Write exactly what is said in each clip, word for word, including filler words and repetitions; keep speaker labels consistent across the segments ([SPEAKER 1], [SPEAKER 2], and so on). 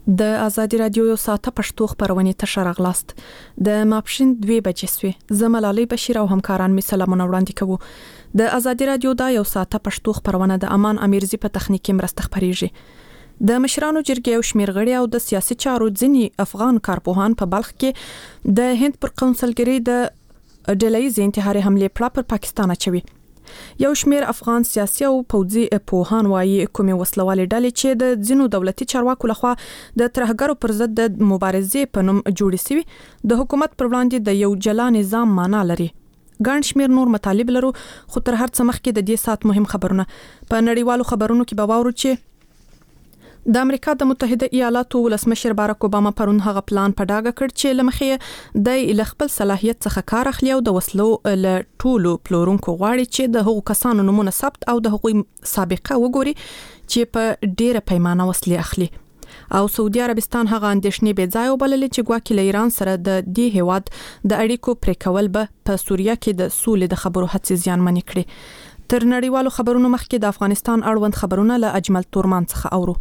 [SPEAKER 1] د ازادي رادیو یو ساعته پښتو خبرونه ته شرغلاست د ماپښین دوه بجې سوي زملالي بشیر او همکاران می سلامونه وړاندې کوو د ازادي رادیو دا یو ساعته پښتو خبرونه د امان امیرزی په تخنیکی مرسته خبريږي د مشرانو جرګې او شمیرغړي او د سیاسي چارو ځینی افغان کارپوهان په بلخ کې د هند پر قونسلګری د ډلې انتحاري حمله پړه پر پاکستان اچوي یو شمیر افغان سیاسي او پوځي پوهان وايي کومې وسلوالې ډلې چې د ځینو دولتي چارواکو لخوا د ترهګرو پر ضد د مبارزې په نوم جوړې شوي د حکومت پر وړاندې د یو جلا نظام معنا لري ګڼ شمیر نور مطالب لرو خو تر هر څه مخکې د دې سات مهم خبرونه په نړیوالو خبرونو کې به واورو چې د امریکا د متحده ایالاتو ولسمشر باراک اوباما پرون هغه پلان په ډاګه کړ چې لمخې د خپل صلاحیت څخه کار اخلي او د وسلو له ټولو پلورونکو غواړي چې د هغو کسانو نمونه ثبت او د هغوی سابقه وګوري چې په ډیره پیمانه وسلې اخلي او سعودي عربستان هغه اندېښنې به ځای وبللې چې ګواکې له ایران سره د دې هیواد د اړیکو پرې کول به په سوریه کې د سولې د خبرو هڅې زیانمنې کړي تر نړیوالو خبرونو مخکې د افغانستان اړوند خبرونه له اجمل تورمان څخه اورو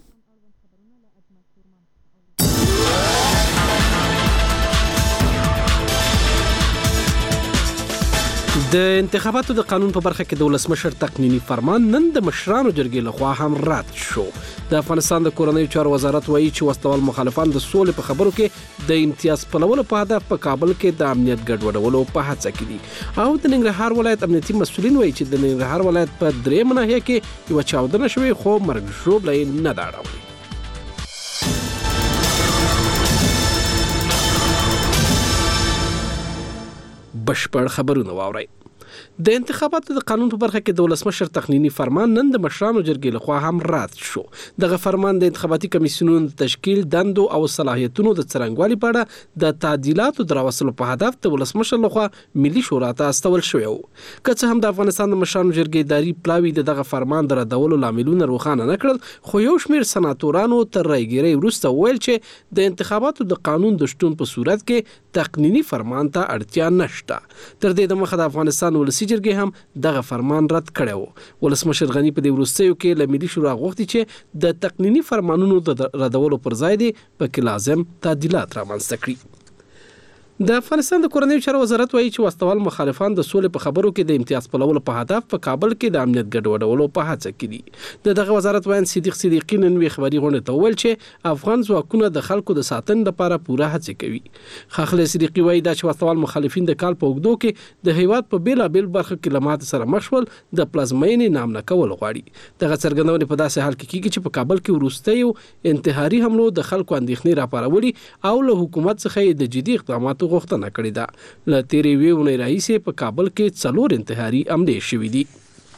[SPEAKER 2] د انتخاباتو د قانون په برخه کې د ولسمشر تقنینی فرمان نن د مشرانو جرګې لخوا هم رد شو د افغانستان د کورنۍ چارو وزارت وایي چې وسلوال مخالفان د سولې په خبرو کې د امتیاز پلوولو په هدف په کابل کې د امنیت ګډوډولو په هڅه کې دي او د ننګرهار ولایت امنیتي مسؤلین وایي چې د ننګرهار ولایت په درې ناحیه کې یو چاودنه شوې خو مرګ ژوبله نه دا راوړي بشپړ خبرونه واورئ د انتخاباتو د قانون په برخه کې د ولسمشر تقنینی فرمان نن د مشرانو جرګې لخوا هم رد شو دغه فرمان د انتخاباتي کمیسیونونو د تشکیل دندو او صلاحیتونو د څرنګوالي په اړه د تعدیلاتو دراوستلو په هدف د ولسمشر لخوا ملي شورا ته استول شوی و که څه هم د افغانستان د مشرانو جرګې اداري پلاوی دغه فرمان د ردولو لاملونه روښانه نه کړل خو یو شمیر سناتورانو تر رایګیرۍ وروسته ویل چې د انتخاباتو د قانون د شتون په صورت کې تقنینی فرمان ته اړتیا نشته تر دې د مخه د افغانستان ولسی جرګې هم دغه فرمان رد کړو ولسمشر غنی په دې وروستیو کې له ملي شورا غوښتي چې د تقنینی فرمانونو د ردولو پر ځای دی پکې لازم تعدیلات رامنځته کړي د افغانستان د کورنۍ چارو وزارت وایي چې وسلوال مخالفان د سولې په خبرو کې د امتیاز پلوولو په هدف په کابل کې د امنیت ګډوډولو په هڅه کې دي د دغه وزارت وایي صدیق صدیقی نن وی خبري غونډه ته ویل چې افغان ځواکونه د خلکو د ساتنې لپاره پوره هڅه کوي خاخله صدیقی وایي دا چې وسلوال مخالفین د کال په اوږدو کې د هیواد په بیلا بیل برخو کې لمات سره مخ شول د پلازمینې نام نه کول غواړي دغه څرګندونه په داسې حال کې کیږي چې په کابل کې وروستیو انتحاري حملو د خلکو اندېښنې راپارولې او له حکومت څخه د جدي اقداماتو غوښتنه کړې ده له تیرې ویونې راهیسې په کابل کې څلور انتحاري حملې شوې دي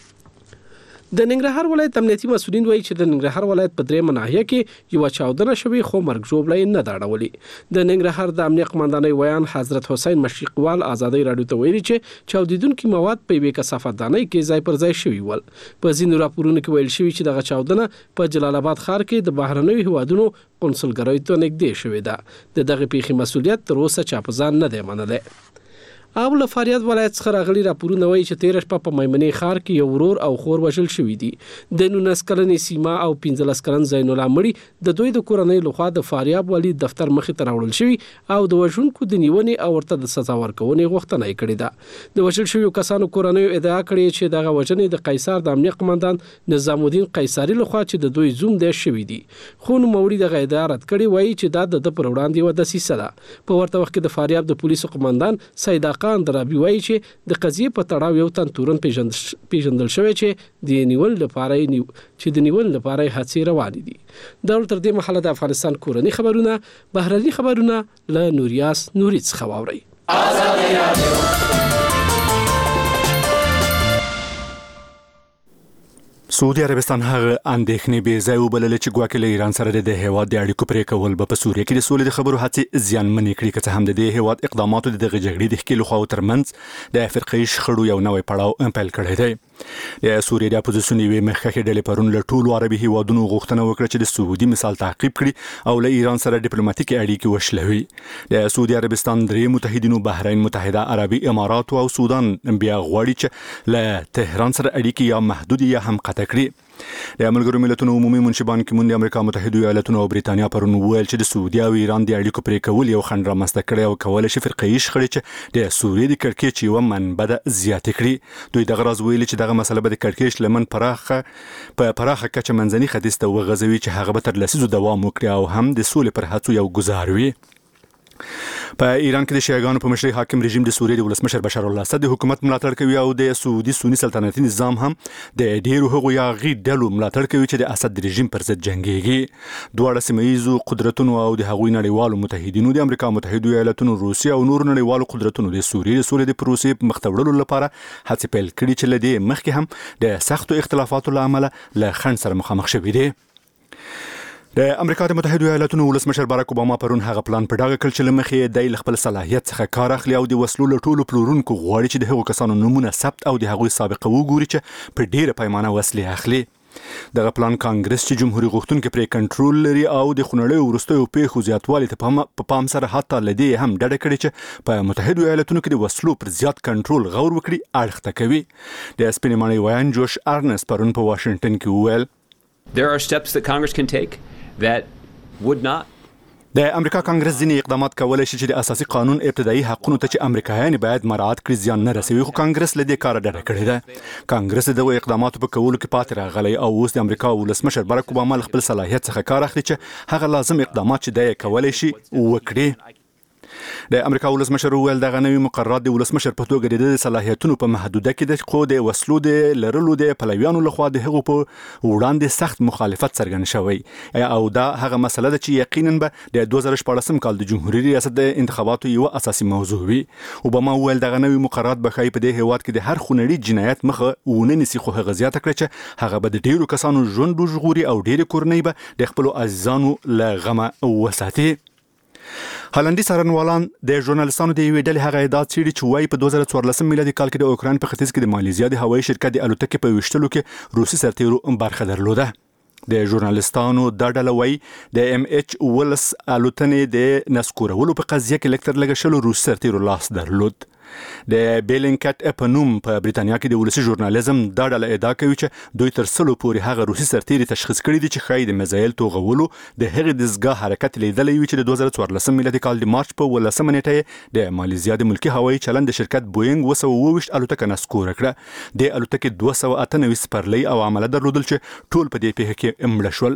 [SPEAKER 2] د ننګرهار ولایت امنیتي مسؤلین وایي چې د ننګرهار ولایت په درېمه ناحیه کې یو چاودنه شوې خو مرګ ژوبله نه دا راوړي د ننګرهار د امنیت قماندانۍ ویان حضرت حسین مشرقوال آزادۍ راډیو ته ویلي چې چاودیدونکي مواد په یوې کثافاتدانۍ کې ځای پر ځای شوي ول په ځینو راپورونو کې ویل شوي چې دغه چاودنه په جلال آباد ښار کې د بهرنیو هیوادونو قونسلګریو ته نږدې شوې ده د دغه پیښې مسؤلیت تر اوسه چا په ځان نه دی منلی او له فاریاب ولایت څخه راغلي راپورونه وایي چې تیر شپه په میمنې ښار کې یو ورور او خور وژل شوي دي د نولس کلنې سیما او پنځلس کلن زین الله مړي د دوی د کورنۍ لخوا د فاریاب والي دفتر مخې ته راوړل شوي او د وژونکو د نیونې او ورته د سزا ورکونې غوښتنه یې کړې ده د وژل شویو کسانو کورنۍ ادعا کړې چې دغه وژنې د قیصر د امنیت قماندان نظام الدین قیصری لخوا چې د دوی زوم دی شوي دي خو نوموړي دغه ادعا رد کړې وایي چې دا د پر وړاندې و دسیسه ده په ورته وخت کې د فاریاب د پولیسو قماندان سید خان درابي وایي چې د قضیې په تړاو یو تن تورن پیژندل شوی چې د نیول لپاره چې د نیول لپاره هڅې روانې دي دا تر دې مهاله د افغانستان کورنۍ خبرونه بهرني خبرونه له نوریاس نوري څخه واورئ آزادي رادیو
[SPEAKER 3] سعودي عربستان هغه اندېښنې به ځای وبلل چې ګواکې له ایران سره د هیواد د اړیکو پرې کول به په سوریه کې د سولې د خبرو هڅې زیانمنې کړي که څه هم د دې هیواد اقداماتو د دغه جګړې د ښکېلو خواو ترمنځ د فرقه‌ایي شخړو یو نوی پړاو پیل کړی دی د سوریې د اپوزیسیون یوې مخکښې ډلې پرون له ټولو عربي هیوادونو غوښتنه وکړه چې د سعودي مثال تعقیب کړي او له ایران سره ډیپلوماټیکي اړیکې وشلوي د سعودي عربستان درې متحدینو بحرین متحده عربي امارات او سودان بیا غواړي چې له تهران سره اړیکې یا محدود یا هم قطع کړي د ملګرو ملتونو عمومي منشي بان کی مون د امریکا متحده ایالاتونو او بریتانیا پرون ویل چې د سعودي او ایران د اړیکو پرې کول یو خنډ رامنځته کړي او کولای شي فرقه‌ای شخړې چې د سوریې د کړکېچ یو منبع زیات کړي. دوی دغه راز ویلي چې دغه مسله به د کړکېچ لمن پراخه په پراخه کچه منځني ختیځ ته وغځوي چې هغه به تر لسیزو دوام وکړي او هم د سولې پر هڅو یو گزار وي. په ایران کې د شیعاګانو په مشرۍ حاکم رژیم د سوریې د ولسمشر بشار الاسد د حکومت ملاتړ کوي او د سعودي سنی سلطنتي نظام هم د ډیرو هغو یاغي ډلو ملاتړ کوي چې د اسد رژیم پر ضد جنگيږي. دواړه سیمه‌ییزو قدرتونو او د هغوی نړیوالو متحدینو د امریکا متحده ایالاتونو، روسیه او نور نړیوالو قدرتونو د سوریې د سولې د پروسې په مخ ته وړلو لپاره هڅې پیل کړي چې لدې مخکې هم د سختو اختلافاتو له امله له خنډ سره مخامخ شوي دي. د امریکا د متحده ایالاتونو ولسمشر باراک اوباما پرون هغه پلان په ډاګه کړ چې لمخې د خپل صلاحیت څخه کار اخلي او د وسلو له ټولو پلورونکو غواړي چې د هغو کسانو نمونه ثبت او د هغوی سابقه وګوري چې په ډیره پیمانه وسلې اخلي. دغه پلان کانګرس چې جمهوریت غوښتونکي پرې کنټرول لري او د خونړیو وروستیو پیښو زیاتوالي ته په پام سره حتی لدی هم ډډه کړې چې په متحده ایالاتونو کې د وسلو پر زیات کنټرول غور وکړي اړخ ته کوي. د سپینې ماڼۍ ویان جوش ارنس پرون په واشنگټن کې وویل
[SPEAKER 4] There are steps that Congress can take that would not
[SPEAKER 3] د امریکا کانګرس ځینې اقدامات کولای شي چې د اساسي قانون ابتدایي حقونو ته چې امریکایان باید مراعات کړي زیان نه رسوي، خو کانګرس له دې کاره ډډه کړې ده. کانګرس دغه اقداماتو په کولو کې پاتې راغلی او اوس د امریکا ولسمشر باراک اوباما خپل صلاحیت څخه کار اخلي چې هغه لازم اقدامات چې دی کولای شي وکړي. د امریکا ولسمشر ویل دغه نوي مقررات د ولسمشر په توګه د صلاحیتونو په محدوده کې د خو د وسلو د لرلو د پلویانو لخوا د هغو په وړاندې سخت مخالفت څرګند شوی او دا هغه مسله ده چې یقینا به د دوه زره شپاړسم کال د جمهوریت ریاست د انتخاباتو یو اساسي موضوع وي. اوباما ویل دغه نوي مقررات به ښایي په دې هیواد کې د هر خونړي جنایت مخه ونه نیسي، خو هغه زیاته کړه چې هغه به د ډیرو کسانو ژوند وژغوري او ډیرې کورنۍ به د خپلو عزیزانو له غمه وساتي. هالندي څارنوالان د ژورنالستانو د یوې ډلې هغه ادعا څېړي چې وایي په دوه زره څوارلسم میلادي کال کې د اوکراین په ختیځ کې د مالیزیا د هوایي شرکت د الوتکې په ویشتلو کې روسي سرتیرو برخه درلوده. د ژورنالستانو دا ډله وایي د ام ایچ ولس الوتنې د نسکورولو په قضیه کې لکتر لږه شلو روسي سرتیرو لاس درلود. د بیلینکټ اپنوم په بریتانیا کې د ولسي ژورنالیزم دا ډله ادعا کوي چې دوی تر سلو پورې هغه روسي سرتیري تشخیص کړي دي چې ښایي د میزایل توغولو د هغې دستګاه حرکت لیدلی وي چې د دوه زره څوارلسم میلادي کال د مارچ په ولسمه نیټه د مالیزیا د ملکي هوایي چلند د شرکت بوینګ اوه سوه اوه ویشت الوتکه نسکوره کړه. د الوتکې دوه سوه اته نوي سپرلۍ او عمله درلودل چې ټول په دې پیښه کې مړه شول.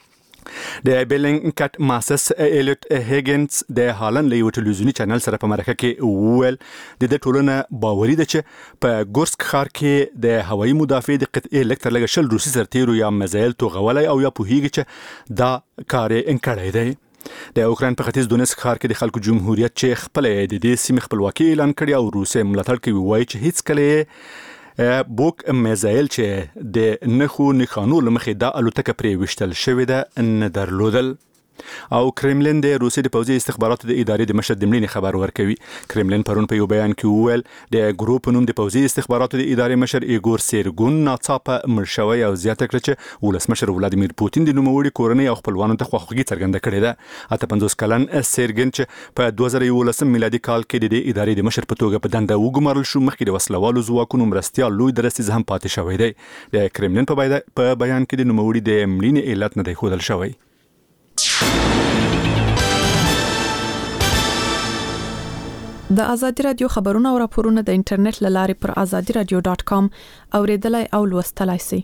[SPEAKER 3] د بیلینکټ ماسس ایلیوت هیګنز د هالند له یو ټلویزیوني چینل سره په مرکه کې وویل د دې ټولنه باوري ده چې په ګورسک ښار کې د هوایي مدافع د قطعې لکتر لږه شل روسي سرتیرو یا میزایل توغولی او یا پوهیږي چې دا کار یې انکړی دی. د اوکراین په ختیځ دونیسک ښار کې د خلکو جمهوریت چې خپل د دې سیمې خپلواکي اعلان کړي او روسیه ملاتړ کوي وایي چې هیڅ کله بوک میزایل چې د نخو نښانو لمخې دا الوتکه پرې وشتل شوې ده نه درلودل. او کرملین د روسیې د پوځي استخباراتو د ادارې د مشر د مړینې خبر ورکوي. کرملین پرون په یو بیان کې وویل د ګروپ نوم د پوځي استخباراتو د ادارې مشر ایګور سیرګون ناڅاپه مړ شوی او زیاته کړه چې ولسمشر ولادیمیر پوتین د نوموړي کورنۍ او خپلوانو ته خواخوږي څرګنده کړې ده. اته پنځوس کلن سیرګن چې په دوه زره یولسم میلادي کال کې د ادارې د مشر په توګه په دنده وګمارل شو، مخکې د وسلوالو ځواکونو مرستیال لوی درستیز هم پاتې شوی دی. د کرملین په بیان کې د نوموړي د مړینې علت نه دی ښودل شوی.
[SPEAKER 1] د ازادي رادیو خبرونه او راپورونه د انټرنیټ له لارې پر ازادي رادیو ډاټ کام اوریدلای او لوستلای شئ.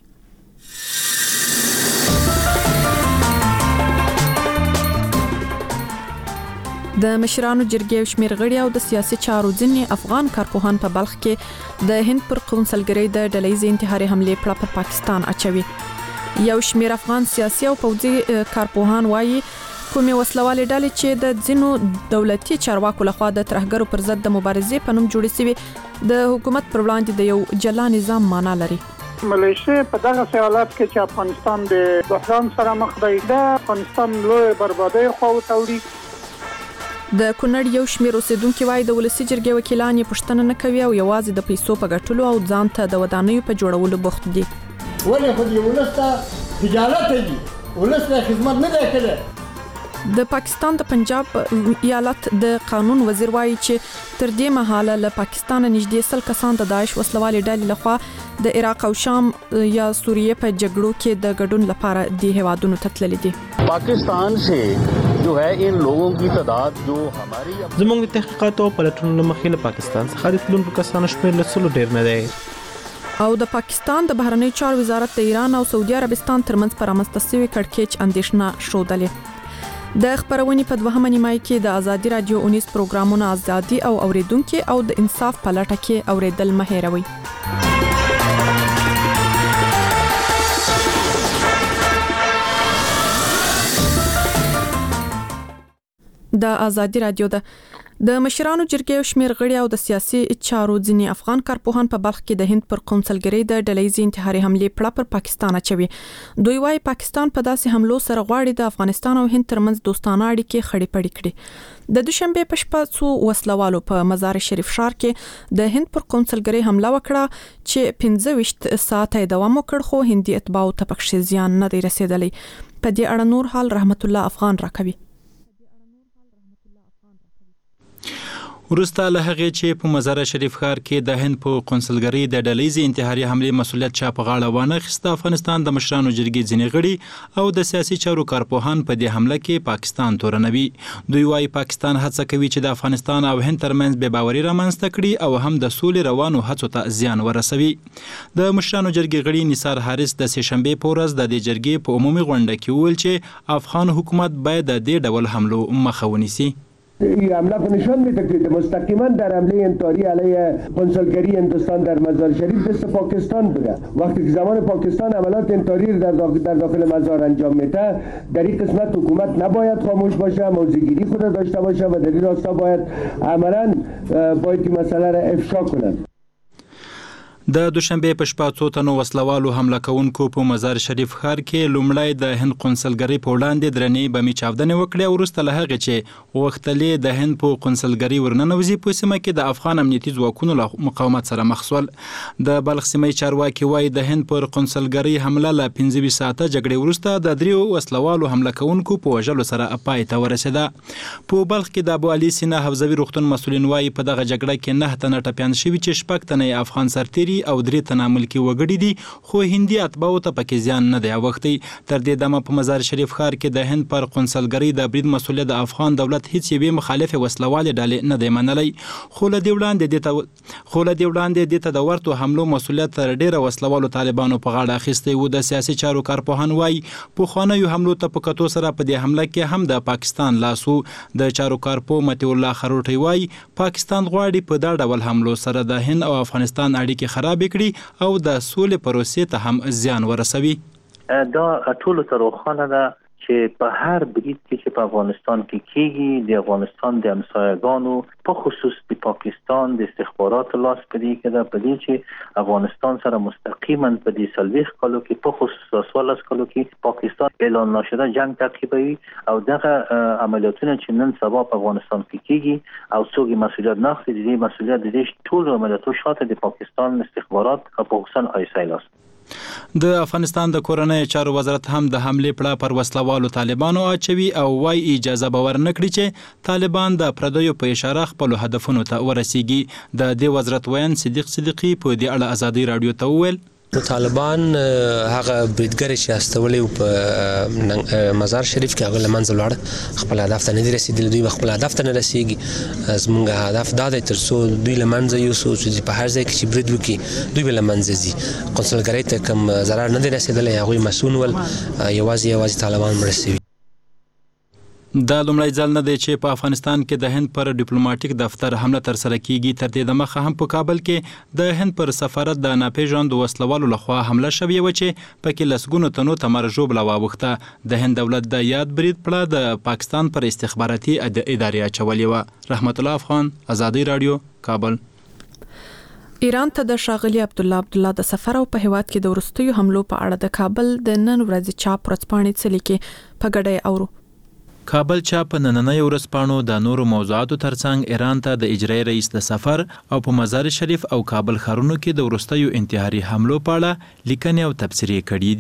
[SPEAKER 1] د مشرانو جرګې شمیر غړي او د سیاسي چارو ځینې افغان کارپوهان په بلخ کې د هند پر قونسلګرۍ د ډلهیزې انتحاري حملې پړه پر پاکستان اچوي. یو شمیر افغان سیاسي او پوځي کارپوهان وایي کومې وسلوالې ډلې چې د ځینو دولتي چارواکو لخوا د ترهګرو پر ضد د مبارزې په نوم جوړې شوي د حکومت پر وړاندې د یو جلا نظام معنا لري.
[SPEAKER 5] ملیشیا په دغه حالات کې چې افغانستان د بحران سره مخ دی، د افغانستان لوی بربادي خو توړي.
[SPEAKER 1] د کونړ یو شمیر اوسیدونکو وایي د ولسی جرګې وکیلان یې پښتنه نه کوي او یوازې د پیسو په ګټلو او ځان ته د ودانیو په جوړولو بوخت دي.
[SPEAKER 6] ولې خو دې ولسته تجارت دی، ولسته خدمت نه دی کړی.
[SPEAKER 1] د پاکستان د پنجاب ایالت د قانون وزیر وایي چې تر دې مهاله له پاکستان نږدې سل کسان د داعش وسلوالې ډلې لخوا د عراق او شام یا سوریه په جګړو کې د ګډون لپاره د هوادونو ته تللي دي.
[SPEAKER 6] पाकिस्तान से जो है इन लोगों की तादाद जो हमारी
[SPEAKER 7] زموږ د تحقیقاتو او پلټونو مخې له پاکستان څخه د تلونکو کسانو شمېر له سلو ډېر نه دی.
[SPEAKER 1] او د پاکستان د بهرنی چارو وزارت د ایران او سعودي عربستان ترمنځ پر رامنځته شوی کړکېچ اندېښنه ښودلې. د خبرونې په دوهمه نیمه کې د ازادي رادیو اونیس پروګرامونه ازادي او اوریدونکو او د انصاف په لټه کې اوریدل مه هېروئ. د ازادي رادیو د د مشرانو جرګې شمیر غړي او د سیاسي چارو ځینی افغان کارپوهان په بلخ کې د هند پر قونسلګرۍ د ډلهیزې انتحاري حمله پړه پر پاکستان اچوي. دوی وايي پاکستان په داسې حملو سره غواړي د افغانستان او هند ترمنځ دوستانه اړیکې خړې پړې کړي. د دوشنبه په شپه څو وسلوالو په مزار شریف ښار کې د هند پر قونسلګرۍ حمله وکړه چې پنځه ویشت ساعته دوام وکړ خو هندي اتباعو ته پکې زیان نه دی رسیدلی. په دې اړه نور حال رحمت الله افغان راکوي.
[SPEAKER 8] وروسته له هغې چې په مزار شریف ښار کې د هند په قونسلګرۍ د ډلهیزې انتحاري حملې مسؤلیت چا په غاړه وانه اخیسته، افغانستان د مشرانو جرګې ځینې غړي او د سیاسي چارو کارپوهان په دې حمله کې پاکستان تورنوي. دوی وايي پاکستان هڅه کوي چې د افغانستان او هند ترمنځ بې باوري رامنځته کړي او هم د سولې روانو هڅو ته زیان ورسوي. د مشرانو جرګې غړي نثار حارث د سه شنبې په ورځ د دې جرګې په عمومي غونډه کې وویل چې افغان حکومت باید د دې ډول حملو مخه ونیسي.
[SPEAKER 9] این حمله کو نشان میده که مستقیما در حمله انتحاری علیه قونسلگری هندوستان در مزار شریف دست پاکستان بوده. وقتی که زمان پاکستان عملیات انتحاری در داخل, در داخل مزار انجام میده، در این قسمت حکومت نباید خاموش باشه، موضع‌گیری خود داشته باشه و در این راستا باید عملاً باید این مسئله را افشا کنند.
[SPEAKER 8] د دوشنبه په شپه څو تنو وسلوالو حمله کوونکو په مزار شریف ښار کې لومړی د هند قونسلګرۍ په وړاندې درنې بمي چاودنې وکړې او وروسته له هغې چې غوښتلې د هند په قونسلګرۍ ورننوځي په سیمه کې د افغان امنیتي ځواکونو له مقاومت سره مخ شول. د بلخ سیمې چارواکي وایي د هند پر قونسلګرۍ حمله له پنځه ویشت ساعته جګړې وروسته د دریو وسلوالو حمله کوونکو په وژلو سره پای ته ورسېده. په بلخ کې د ابو علي سینا حفظوي روغتون مسؤلین وایي په دغه جګړه کې نه تنه ټپیان شوي چې شپږ تنه افغان سرتیري او درې تنه ملکي وګړي دي خو هندي اتباعو ته پکې زیان نه دی اوښتی. تر دې دمه په مزار شریف ښار کې د هند پر قونسلګرۍ د برید مسؤلیت د افغان دولت هیڅ یوې مخالفې وسلوالې ډلې نه دی منلی. خو له دې وړاندې دې ته خو له دې وړاندې دې ته د ورتو حملو مسؤلیت تر ډېره وسلوالو طالبانو په غاړه اخیستی و. د سیاسي چارو کارپوهان وایي پخوانیو حملو ته په کتو سره په دې حمله کې هم د پاکستان لاس و. د چارو کارپوه مطیع الله خروټی وایي پاکستان غواړي په دا ډول حملو سره د هند او افغانستان اړیکې خرابې کړي او د سولې پروسې ته هم زیان ورسوي.
[SPEAKER 10] دا ټول تر روښانه ده چې په هر برید کې چې په افغانستان کې کېږي د افغانستان د همسایه‌ګانو په خصوص د پاکستان د استخباراتو لاس په دې کې ده، په دې چې افغانستان سره مستقیما په دې څلوېښت کالو کې په خصوص څوارلس کالو کې پاکستان اعلان نشده جنگ تعقیبوي او دغه عملیاتونه چې نن سبا په افغانستان کې کېږي او څوک مسؤلیت نه اخلي، د دې مسؤلیت د دې ټول عملیاتو شاته د پاکستان استخبارات او خصوصا آی اس آی لاس.
[SPEAKER 8] د افغانستان د کورنۍ چارو وزارت هم د حملې پړه پر وسلوالو طالبانو اچوي او وايي اجازه به ورنکړي چې طالبان د پردیو په اشاره خپل هدفونو ته ورسیږي. د دې وزارت ویان صدیق صدیقي په دې اړه ازادي رادیو ته وویل
[SPEAKER 11] د طالبان هغه بریدګر چې استولې په مزار شریف کې هغه لمنځه لاړ، خپل هدف ته نه دي رسیدلي، دوی خپل هدف ته نه رسیږي. زموږ هدف دا دی تر څو دوی لمنځه یوسو چې په هر ځای کې چې برید وکړي دوی به لمنځه ځي. قونسلګرۍ ته کوم ضرر نه دی رسیدلی، هغوی مسؤون ول، یوازې یوازې طالبان مړه شوي.
[SPEAKER 8] دا لومړی ځل نه دی چې په افغانستان کې د هند پر ډیپلوماټیک دفتر حمله ترسره کیږي. تر دې دمخه هم په کابل کې د هند پر سفارت د ناپېژاندو وسلوالو لخوا حمله شوې وه چې پکې لسګونو تنو ته مرګ ژوبله واوښته. د هند دولت د یاد برید پړه د پاکستان پر استخباراتي ادارې اچولې وه. رحمت الله افغان، ازادي رادیو، کابل.
[SPEAKER 1] ایران ته د ښاغلي عبدالله عبدالله د سفر او په هیواد کې د وروستیو حملو په اړه د کابل د نن ورځې چاپ ورځپاڼې څه لیکي په ګډه اورو.
[SPEAKER 8] کابل چاپ په نننۍ ورځپاڼو د نورو موضوعاتو ترڅنګ ایران ته د اجرایي رئیس د سفر او په مزار شریف او کابل ښارونو کې د وروستیو انتحاري حملو په اړه لیکنې او تبصرې کړي دي.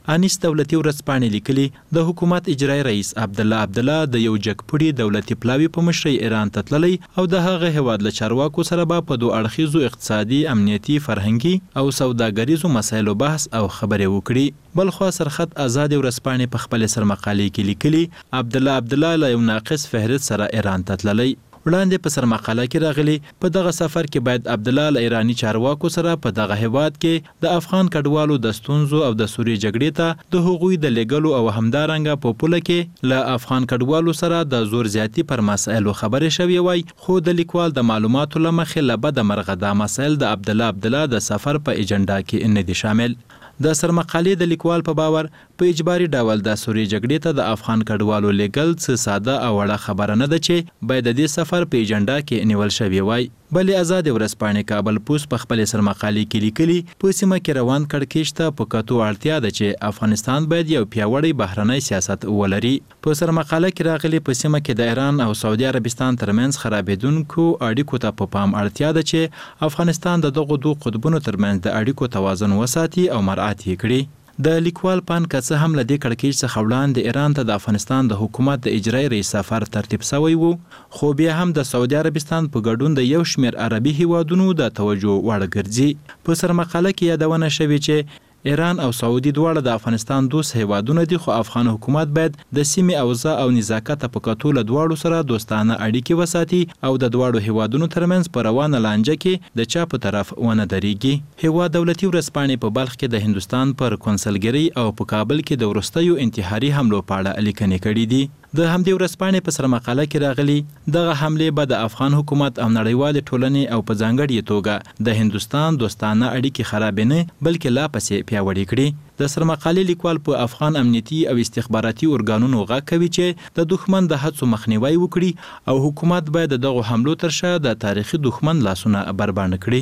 [SPEAKER 8] انیس دولتي ورځپاڼې لیکلي د حکومت اجرایي رئیس عبدالله عبدالله د یو جګپړي دولتي پلاوي په مشرۍ ایران ته تللی او د هغه هیواد له چارواکو سره به په دوه اړخیزو اقتصادي، امنیتي، فرهنګي او سوداګریزو مسایلو بحث او خبرې وکړي. بلخوا سرخط آزادې ورځپاڼې په خپل سرمقالې کې لیکلي عبدالله عبدالله له یو ناقص فهرست سره ایران ته تللی. وړاندې په سرمقاله کې راغلي په دغه سفر کې باید عبدالله له ایرانی چارواکو سره په دغه هیواد کې د افغان کډوالو د ستونزو او د سوریې جګړې ته د هغوی د لیږلو او همدارنګه په پوله کې له افغان کډوالو سره د زور زیاتی پر مسایلو خبرې شوې وای، خو د لیکوال د معلوماتو له مخې له بده مرغه دا مسایل د عبدالله عبدالله د سفر په ایجنډا کې نه دي شامل. د سرمقالې د لیکوال په باور په اجباري ډول د سوریې جګړې ته د افغان کډوالو لیږل څه ساده او وړه خبره نه ده چې باید د دې سفر په ایجنډا کې نیول شوی وای. بلې آزادې ورځپاڼې کابل پوسټ په خپل سرمقالې کې لیکلي په سیمه کې روان کړکېچ ته په کتو اړتیا ده چې افغانستان باید یو پیاوړی بهرنی سیاست ولري. په سرمقاله کې راغلي په سیمه کې د ایران او سعودي عربستان ترمنځ خرابېدونکو اړیکو ته په پام اړتیا ده چې افغانستان د دغو دوه قطبونو ترمنځ د اړیکو توازن وساتي او مراعات یې کړي. د لیکوال پان که څه هم له دې کړکېچ څخه وړاندې ایران ته د افغانستان د حکومت د اجرایي رئیس سفر ترتیب شوی و، خو بیا هم د سعودي عربستان په ګډون د یو شمېر عربي هیوادونو د توجه وړ ګرځي. په سرمقاله کې یادونه شوې چې ایران او سعودي دواړه د افغانستان دوست هیوادونه دي، خو افغان حکومت باید د سیمې اوضاع او نزاکت په کتو له دواړو سره دوستانه اړیکې وساتي او د دواړو هیوادونو ترمنځ په روانه لانجه کې د چا په طرف ونه درېږي. هیواد دولتي ورځپاڼې په بلخ کې د هندوستان پر کونسلګرۍ او په کابل کې د وروستیو انتحاري حملو په اړه لیکنې کړي دي. د همدې ورځپاڼې په سرمقاله کې راغلي دغه حملې به د افغان حکومت او نړیوالې ټولنې او په ځانګړې توګه د هندوستان دوستانه اړیکې خرابې نه بلکې لا پسې پیاوړې کړي. د سرمقالې لیکوال په افغان امنیتي او استخباراتي ارګانونو غږ کوي چې د دښمن د هڅو مخنیوی وکړي او حکومت باید د دغو حملو تر شا د تاریخي دښمن لاسونه بربنډ کړي.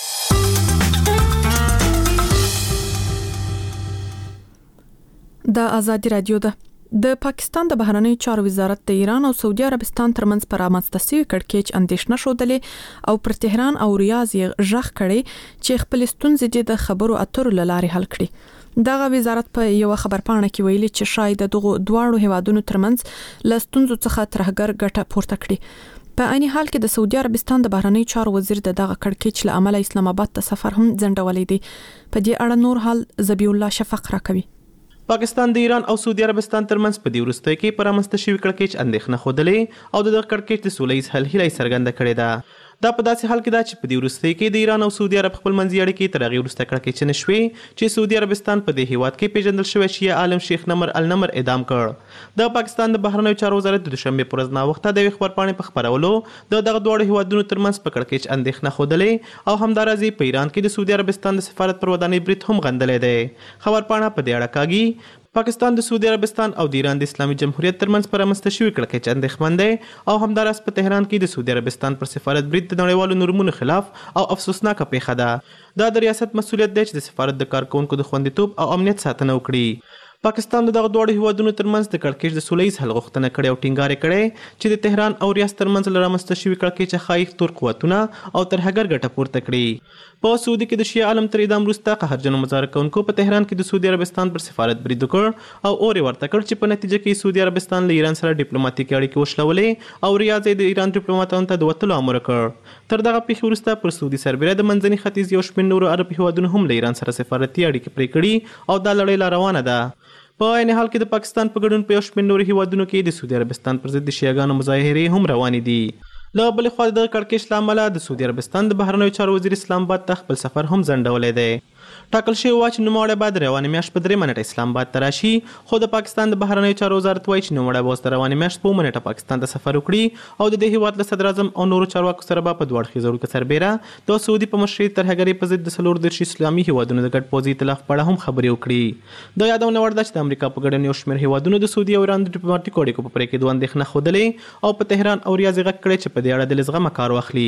[SPEAKER 1] د ازادي رادیو ده. د پاکستان د بهرنیو چارو وزارت د ایران او سعودي عربستان ترمنځ پر رامنځته شوي کړکېچ اندېښنه ښودلې او پر تهران او ریاض یې غږ کړی چې خپل ستونزې د خبرو اترو له لارې حل کړي. دغه وزارت په یو خبرپاڼه کې ویلي چې شاید دغه دواړو هیوادونو ترمنځ له ستونزو څخه ترهګر ګټه پورته کړي. په عین حال کې د سعودي عربستان د بهرنیو چارو وزیر د دغه کړکېچ له امله اسلام آباد ته سفر هم ځنډولی دی. په دې اړه نور حال ذبیح الله شفق راکوي.
[SPEAKER 7] پاکستان د ایران او سعودي عربستان ترمنځ په دې وروستیو کې پر رامنځته شوي کړکېچ اندېښنه ښودلې او د دغه کړکېچ د سوله ییز حل هیله یې څرګنده کړې ده. دا په داسې حال کې ده چې په دې وروستیو کې د ایران او سعودي عرب خپلمنځي اړیکې تر هغې وروسته کړکېچ نه شوې چې سعودي عربستان په دې هیواد کې پیژندل شوی شیعه عالم شیخ نمر النمر اعدام کړ. د پاکستان د بهرنیو چارو وزارت د دوشنبې پر ورځ ناوخته د یوې خبرپاڼې په خپرولو د دغه دواړو هیوادونو ترمنځ په کړکېچ اندېښنه ښودلې او همداراز په ایران کې د سعودي عربستان د سفارت پر ودانۍ برید هم غندلی دی. خبرپاڼه په دې اړه کاږي پاکستان د سعودي عربستان او د ایران د اسلامي جمهوریت ترمنځ پر رامنځته شوي کړکېچ اندېښمن دی او همداراز په تهران کې د سعودي عربستان پر سفارت برید د نړیوالو نورمونو خلاف او افسوسناکه پیښه ده. دا د ریاست مسؤلیت دی چې د سفارت د کارکونکو د خوندیتوب او امنیت ساتنه وکړي. پاکستان د دغه دواړو هیوادونو ترمنځ د کړکېچ د سوله ییز حل غوښتنه کړې او ټینګار یې کړی چې د تهران او ریاض ترمنځ له رامنځته شوي کړکېچه ښایي تور قوتونه او ترهګر ګټه پورته کړي. په سعودي کې د شیعه عالم تر اعدام وروسته قهرجنو مظاهره کوونکو په تهران کې د سعودي عربستان پر سفارت برید وکړ او اور یې ورته کړ چې په نتیجه کې سعودي عربستان له ایران سره ډیپلوماټیکې اړیکې وشلولې او ریاض یې د ایران ډیپلوماتانو ته د وتلو امر کړ. تر دغه پیښې وروسته پر سعودي سربیره د منځني ختیځ یو شمېر نورو عرب هیوادونو هم له ایران سره سفارتي اړیکې پرې کړي او دا لړۍ لا روانه ده. په عین حال کې د پاکستان په ګډون په یو شمېر نورو هیوادونو کې د سعودي عربستان پر ضد د شیعهګانو مظاهرې هم روانې دي. له بلې خوا د دغه کړکېچ له امله د سعودي عربستان د بهرنیو چارو وزیر اسلام آباد ته خپل سفر هم ځنډولی دی. ټاکل شوی وه چې نوموړی باید د روانې میاشت په درېیمه نیټه اسلام آباد ته راشي، خو د پاکستان د بهرنیو چارو وزارت وایي چې نوموړی به اوس د روانې میاشت په اوومه نیټه پاکستان ته سفر وکړي او د دې هیواد له صدراعظم او نورو چارواکو سره به په دوه اړخیزه اړیکو سربیره د سعودي په مشرۍ ترهګرۍ په ضد د څلور دېرش اسلامي هیوادونو د ګډ پوځي ایتلاف په اړه هم خبرې وکړي. د یادونه وړ ده چې د امریکا په ګډون یو شمېر هیوادونو د سعودي او ایران د ډیپلوماټیکو اړیکو په پرې کېدو اندېښنه ښودلې او په تهران او ریاض یې غږ کړی چې په دې اړه د له زغمه کار واخلي.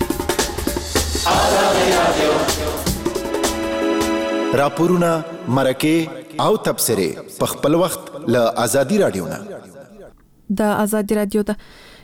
[SPEAKER 12] راپورونه، مرکې او تبصرې په خپل وخت له ازادي رادیو نه.
[SPEAKER 1] د ازادي رادیو د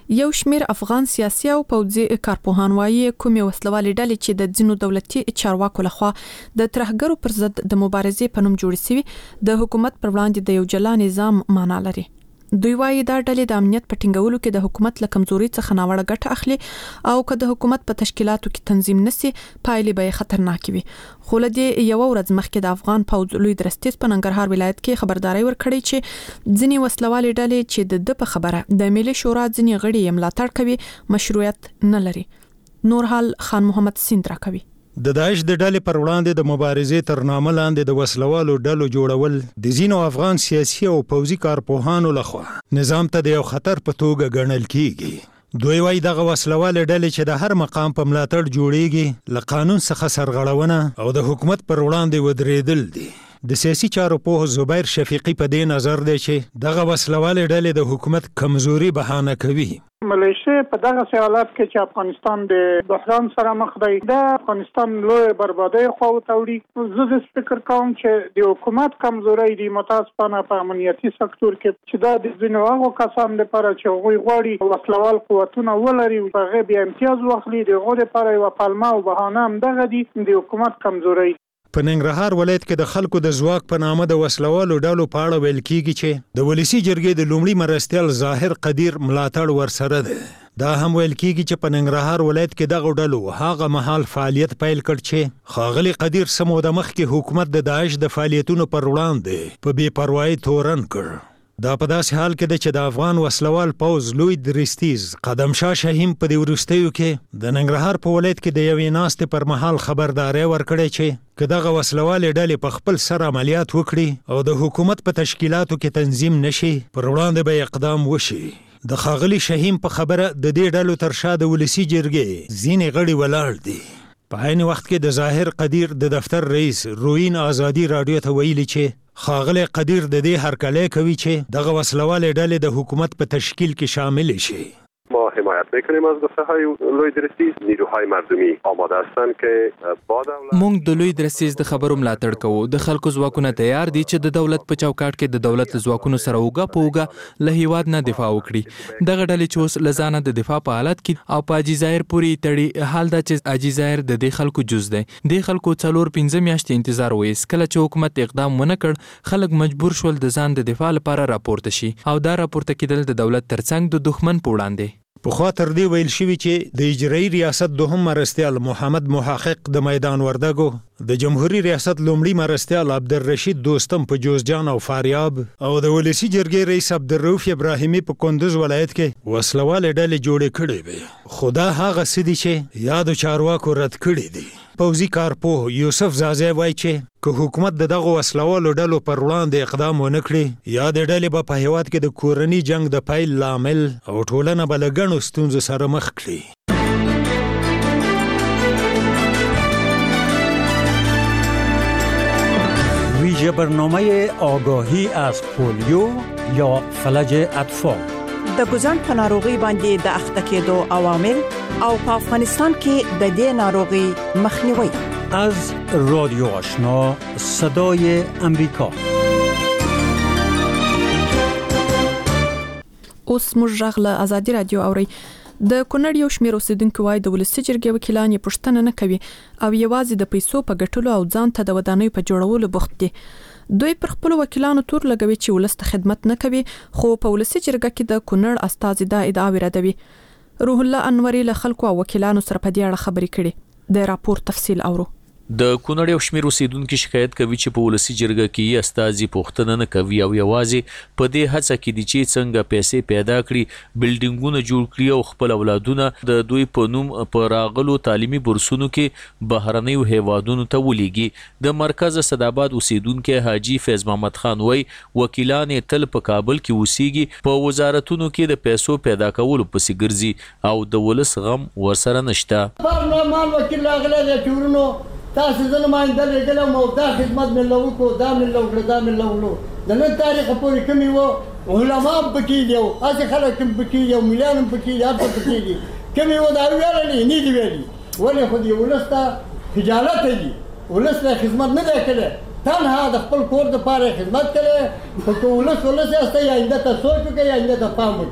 [SPEAKER 1] یو شمیر افغان سیاسي او پوځي کارپوهان وايي کومې وسلوالې ډلې چې د ځینو دولتي چارواکو لخوا د ترهګرو پر ضد د مبارزې په نوم جوړې شوي د حکومت پر وړاندې د یو جلا نظام معنا لري. دوی وايي دا ډلې د امنیت په ټینګولو کې د حکومت له کمزوري څخه ناوړه ګټه اخلي او که د حکومت په تشکیلاتو کې تنظیم نشي پایلې به خطرناک وي. خو له دې یو ورځ مخکې د افغان پوځ لوی درستیز په ننګرهار ولایت کې خبرداري ورکړې چې ځینې وسلوالې ډلې چې د د په خبره د ملي شورا ځینې غړي یې ملاتړ کوي مشروعیت نه لري. نور حال خان محمد سیند راکوي.
[SPEAKER 13] د داعش د ډلې پر وړاندې د مبارزې تر نامه لاندې د وسلوالو ډلو جوړول د ځینو افغان سیاسي او پوځي کارپوهانو لخوا نظام ته د یو خطر په توګه ګڼل کیږي. دوی وايي دغه وسلوالې ډلې چې د هر مقام په ملاتړ جوړیږي له قانون څخه سرغړونه او د حکومت پر وړاندې ودرېدل دي. د سیاسي چارو پوه زبیر شفیقی په دې نظر دی چې دغه وسلوالې ډلې د حکومت کمزوري بهانه کوي.
[SPEAKER 5] ملیشیا په دغه حالات کې چې افغانستان د بحران سره مخ دی د افغانستان لوی بربادي خو توړي. زه د فکر کوم چې د حکومت کمزوري دی متاسفانه په امنیتي سکتور کې چې دا د ځینو هغو کسان لپاره چې غوي غواړي وسلوال قوتونه ولري په غیب امتیاز واخلي د غوډه لپاره یو پالما او بهانه هم دغه دی د حکومت کمزوري.
[SPEAKER 13] په ننګرهار ولایت کې د خلکو د ځواک په نامه د وسلوالو ډلو په اړه ویل کیږي چې د ولسی جرګې د لومړي مرستیال ظاهر قدیر ملاتړ ورسره ده. دا هم ویل کیږي چې په ننګرهار ولایت کې دغه ډلو هغه مهال فعالیت پیل کړ چې ښاغلي قدیر سمو د مخکې حکومت د داعش د فعالیتونو پر وړاندې په بې پروایي تورن کړ. دا په داسې حال کې ده چې د افغان وسلوال پوځ لوی درستیز قدم شاه شهیم په دې وروستیو کې د ننګرهار په ولایت کې د یوې ناستې پر مهال خبرداری ورکړی چې که دغه وسلوالې ډلې په خپل سر عملیات وکړي او د حکومت په تشکیلاتو کې تنظیم نشي پر وړاندې به اقدام وشي. د ښاغلي شهیم په خبره د دې ډلو تر شا د ولسی جرګې ځینې غړي ولاړ دي. په عین وخت کې د ظاهر قدیر د دفتر رئیس روین آزادي رادیو ته ویلي چې ښاغلی قدیر د دې هرکلی کوي چې دغه وسلوالې ډلې د حکومت په تشکیل کې شامل شي.
[SPEAKER 14] ما حمایت میکنیم از گفته های لوی درستیز. نیروهای مردمی آماده هستند که با دولت
[SPEAKER 15] مونږ د لوی درستیز د خبرو ملاتړ کوو. د خلکو ځواکونه تیار دي چې د دولت په چوکاټ کې د دولت ځواکونو سره اوږه په اوږه له هیواد نه دفاع وکړي. دغه ډلې چې اوس له ځانه د دفاع په حالت کې او په حاجي ظاهر پورې تړي. حال دا چې حاجي ظاهر د دې خلکو جز دی. د خلکو څلور پنځه میاشتې انتظار وایست. کله چې حکومت اقدام ونه کړ خلک مجبور شول د ځان د دفاع لپاره راپورته شي او دا راپورته کېدل د دولت ترڅنګ د دښمن په وړاندې.
[SPEAKER 13] پخوا تر دې ویل شوي چې د اجرایي ریاست دوهم مرستیال محمد محقق د میدان وردګو، د جمهوریت ریاست لومړي مرستیال عبدالرشید دوستم په جوزجان او فاریاب او د ولسی جرګې رئیس عبدالرؤف ابراهیمي په کندوز ولایت کې وسلوالې ډلې جوړې کړې وې. خو دا هغه څه دي چې یادو چارواکو رد کړي دي. پوځي کارپوه یوسف زازی وایي چې که حکومت د دغه وسلوالو ډلو پر وړاندې اقدام ونه کړي یا د ډلې به په هیواد کې د کورني جنگ د پیل لامل او ټولنه به له ګڼو ستونزو سره مخ کړي.
[SPEAKER 16] ویژه برنامه آگاهی از پولیو یا فلج اطفال
[SPEAKER 17] د ګوزن په ناروغي باندې د اخته کېدو عوامل او په افغانستان کې د دې ناروغي مخنیوي.
[SPEAKER 16] از رادیو آشنا صدای امریکا.
[SPEAKER 1] اوس موږ غږ له ازادي رادیو اوري. د کونړ یو شمېر اوسیدونکو وايي د ولسی جرګې وکیلان یې پوښتنه نه کوي او یوازې د پیسو په ګټلو او ځان ته د ودانۍ په جوړولو بوخت دي. دوی پر خپل وکیلانو تور لګوي چې ولس ته خدمت نه کوي، خو په ولسی جرګه کې د کونړ استازي دا ادعا ردوي. روح الله انوري له خلکو او وکیلانو سره په دې اړه خبرې کړي. د راپور تفصیل اورو.
[SPEAKER 18] د کونړ یو شمېر اوسیدونکو شکایت کوي چې په ولسی جرګه کې استازي پوښتنه نه کوي او یوازې په دې هڅه کې دي چې څنګه پیسې پیدا کړي، بلډینګونه جوړ کړي او خپل اولادونه د دوی په نوم په راغلو تعلیمي بورسونو کې بهرنیو هیوادونو ته ولېږي. د مرکز صداباد اوسیدونکو حاجی فیض محمد خان وایي وکیلان تل په کابل کې اوسېږي، په وزارتونو کې د پیسو پیدا کولو پسې ګرځي او د ولس غم ورسره نشته.
[SPEAKER 19] پارلمان وکیل راغلی دی چورونو تاسو ځنه ماینده لګلم او دا خدمت مې لو کو دا مې لو کړ دا مې لو لو د نن تاریخ پورې کمی وو علماء پکې دی او اځه خلک پکې یو مليان پکې دی هر پکې دی کمی وو دا ویلې نه دی ویلي ولې خو دی ولستا خجالت دی ولستا خدمت نه دی کړی تنها د خپل کور د پاره خدمت کړي خو ولس ولس استه یا انده ته سوچ کوي یا انده ته پام کوي.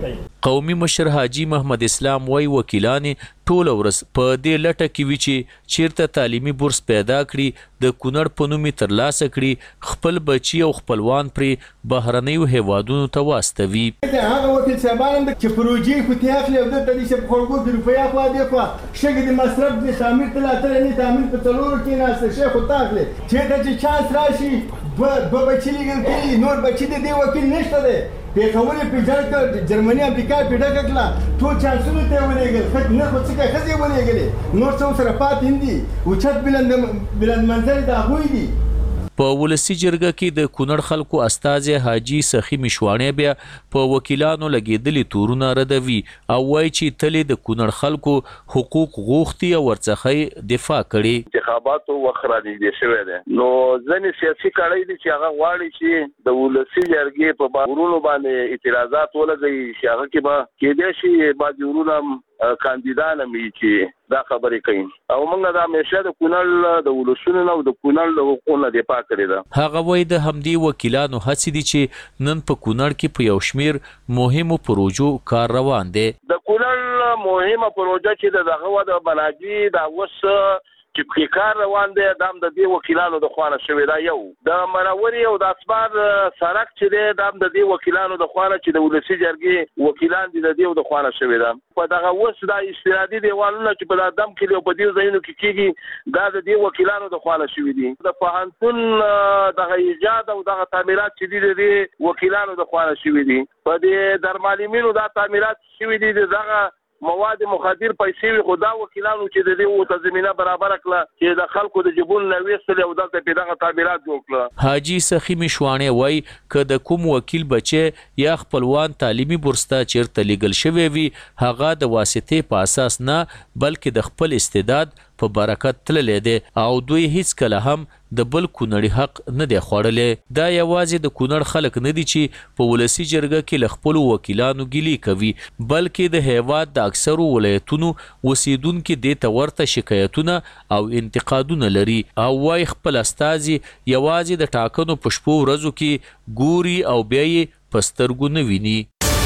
[SPEAKER 18] قومي مشر حاجی محمد اسلام وای وکیلان ټول ورځ په دې لټه کې وی چې چیرته تعلیمي بورس پیدا کړي د کونړ په نوم ترلاسه کړي خپل بچي او خپلوان پرې بهرنیو هیوادونو ته واستوي.
[SPEAKER 19] هغه وکیل صاحبان چې پروژې خو ته اخلي او د دې چې په خلکو د روپیا خو دی خو شګې د مصرف د تعمیر ته لاته نه تعمیر په څلورو کې نه څه شي خو تاخلي چې د چې چانس راشي دوه بچي لګل کړي نور بچي د دې وکیل نشته دی په خبرې په جړک جرمني امریکا په ډګه کړه ټول چانسونه ته ولېګل خد نه خو څه خزي ولېګل نور څو سره پات هندي او چت بلند بلند منظر دا هوی دي.
[SPEAKER 18] په ولسی جرګه کې د کونړ خلکو استازي حاجی سخی مشوانه بیا په وکیلانو لګیدلې تورونه ردوي او وایي چې تلې د کونړ خلکو حقوق غوښتي او ورڅخه دفاع کړي.
[SPEAKER 20] انتخاباتو وخراني دي شوی دي نو ځنې سیاسي کړي دي چې هغه غواړي چې د ولسی جرګې په باورونو باندې اعتراضات ولګي چې هغه کې به کې دي چې باجورونه کاندیدان مې چې دا خبرې کوي او موږ دا همیشه د کونړ د ولسونو او د کونړ د حقوقو دفاع کړې ده.
[SPEAKER 18] هغه وایي د همدې وکیلانو هڅې دي چې نن په کونړ کې په یو شمیر مهمو پروژو کار روان دی.
[SPEAKER 20] د کونړ مهمه پروژه چې دغه د بناجي دا وس چې په کار روان دی دام د دې وکیلانو د خوانه شوی دا یو د منوري او د اسبار سرک چې دی دام د دې وکیلانو د خوانه چې د ولسی جرګې وکیلان دي د دې د خوانه شوی دا په دغه وس دا استرادي دیوالونه چې په دم کې په دې ځایونو کې کېږي دا د دې وکیلانو د خوانه شوی دي. د پوهنتون دغه ایجاد او دغه تعمیرات چې دي د دې وکیلانو د خوانه شوی دي. په دې درمالمینو دا تعمیرات شوی دي دغه مواد مخدر پیسې خدا وکیلانو چې د دې او زمينه برابر کړه چې د خلکو د جبون نوې سره او دلته په دغه تعمیرات جوړ کړه.
[SPEAKER 18] حاجی سخی مشوانه وای ک د کوم وکیل بچي یا خپلوان تعلیمي بورس ته چیرته لګل شوی وي هغه د واسطې په اساس نه بلکې د خپل استعداد په برکت تللی دی او دوی هیڅ کله هم د بل کونړي حق نه دی خوړلی. دا یوازې د کونړ خلک نه دي چې په ولسی جرګه کې له خپلو وکیلانو ګیلې کوي بلکې د هیواد د اکثرو ولایتونو اوسیدونکي دې ته ورته شکایتونه او انتقادونه لري او وایي خپل استازي یوازې د ټاکنو په شپو ورځو کې ګوري او بیا یې په سترګو نه ویني.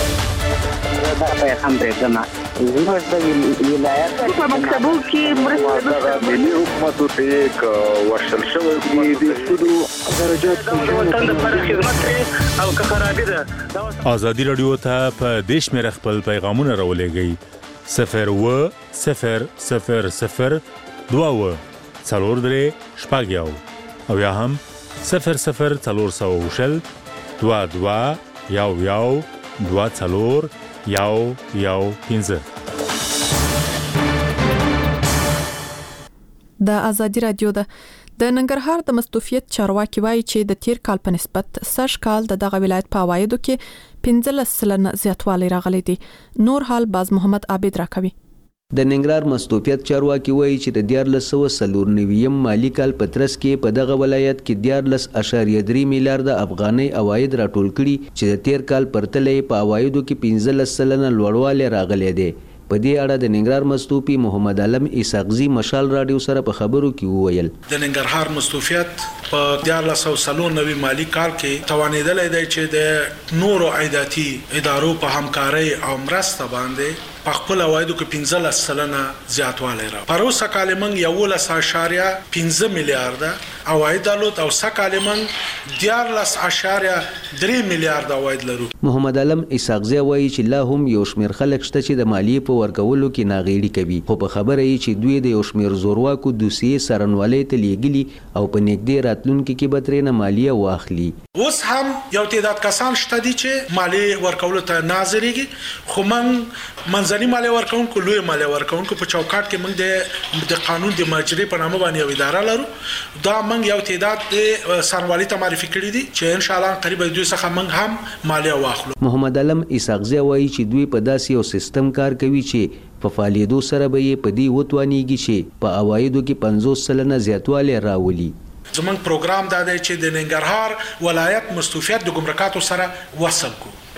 [SPEAKER 21] دا پیغام درګما زموږ د ولایت په مکتبو کې مرسته
[SPEAKER 14] ملي حکومت ته یک ورشل شوی دی د سودو درجات
[SPEAKER 21] لپاره خدمت او که خرابې ده.
[SPEAKER 22] ازادي رادیو ته په دیش مې خپل پیغامونه راولېږئ صفر و صفر صفر صفر دوه و څلور درې شپږ یو او یا هم صفر صفر څلور سوه شل دوه دوه یو یو دوه څلور یو یو پنځه.
[SPEAKER 1] د ازادي رادیو د د ننګرهار د مستوفیت چارواکي وایي چې د تیر کال په نسبت سږ کال د دغه ولایت په عوایدو کې پنځلس سلنه زیاتوالی راغلی دی. نور حال باز محمد عابد راکوي.
[SPEAKER 23] د ننګرهار مستوفیت چارواکي وایي چې د دیارلس سوه څلور نویم مالي کال په ترڅ کې په دغه ولایت کې دیارلس اعشاریه درې میلیارډ افغانۍ عواید راټول کړي چې د تیر کال پرتله په عوایدو کې پنځلس سلنه لوړوالی راغلی دی. په دې اړه د ننګرهار مستوفي محمد علم اسحاقزي مشال رادیو سره په خبرو کې وویل
[SPEAKER 24] د ننګرهار مستوفیت په دیارلس سوه څلور نوي مالي کال کې توانېدلی دی چې د نورو عایداتي ادارو په همکارۍ او مرسته باندې په خپل عوایدو کې پنځلس سلنه زیاتوالی راوړي. پر اوسه کال موږ یولس اعشاریه پنځه میلیارډه عواید درلود او سږ کال موږ دیارلس اعشاریه درې میلیارډه عواید لرو.
[SPEAKER 23] محمد علم اسحاقزي وایي چې لا هم یو شمېر خلک شته چې د مالیې په ورکولو کې ناغېړي کوي خو په خبره یې چې دوی د یو شمېر زورواکو دوسیې څارنوالۍ ته لیږلي او په نږدې راتلونکي کې به ترېنه مالیه واخلي.
[SPEAKER 24] اوس هم یو تعداد کسان شته دي چې مالیې ورکولو ته نه حاضرېږي خو موږ منځني مالیه ورکوونکو لوی مالیه ورکوونکو په چوکاټ کې موږ د قانون د مجرې په نامه باندې یو اداره لرو. دا موږ یو تعداد د څارنوالۍ ته معرفي کړي دي چې ان شاء الله قریب دوی څخه موږ هم مالیه واخلو.
[SPEAKER 23] محمد علم اسحاقزي وایي چې دوی په داسې یو سیستم کار کوي چې په فعالیدو سره به یې په دې وتوانیږي چې په عوایدو کې پنځوس سلنه زیاتوالی راولي.
[SPEAKER 24] زمونږ پروګرام دا دی چې د ننګرهار ولایت مستوفیت د ګمرکاتو سره وصل کو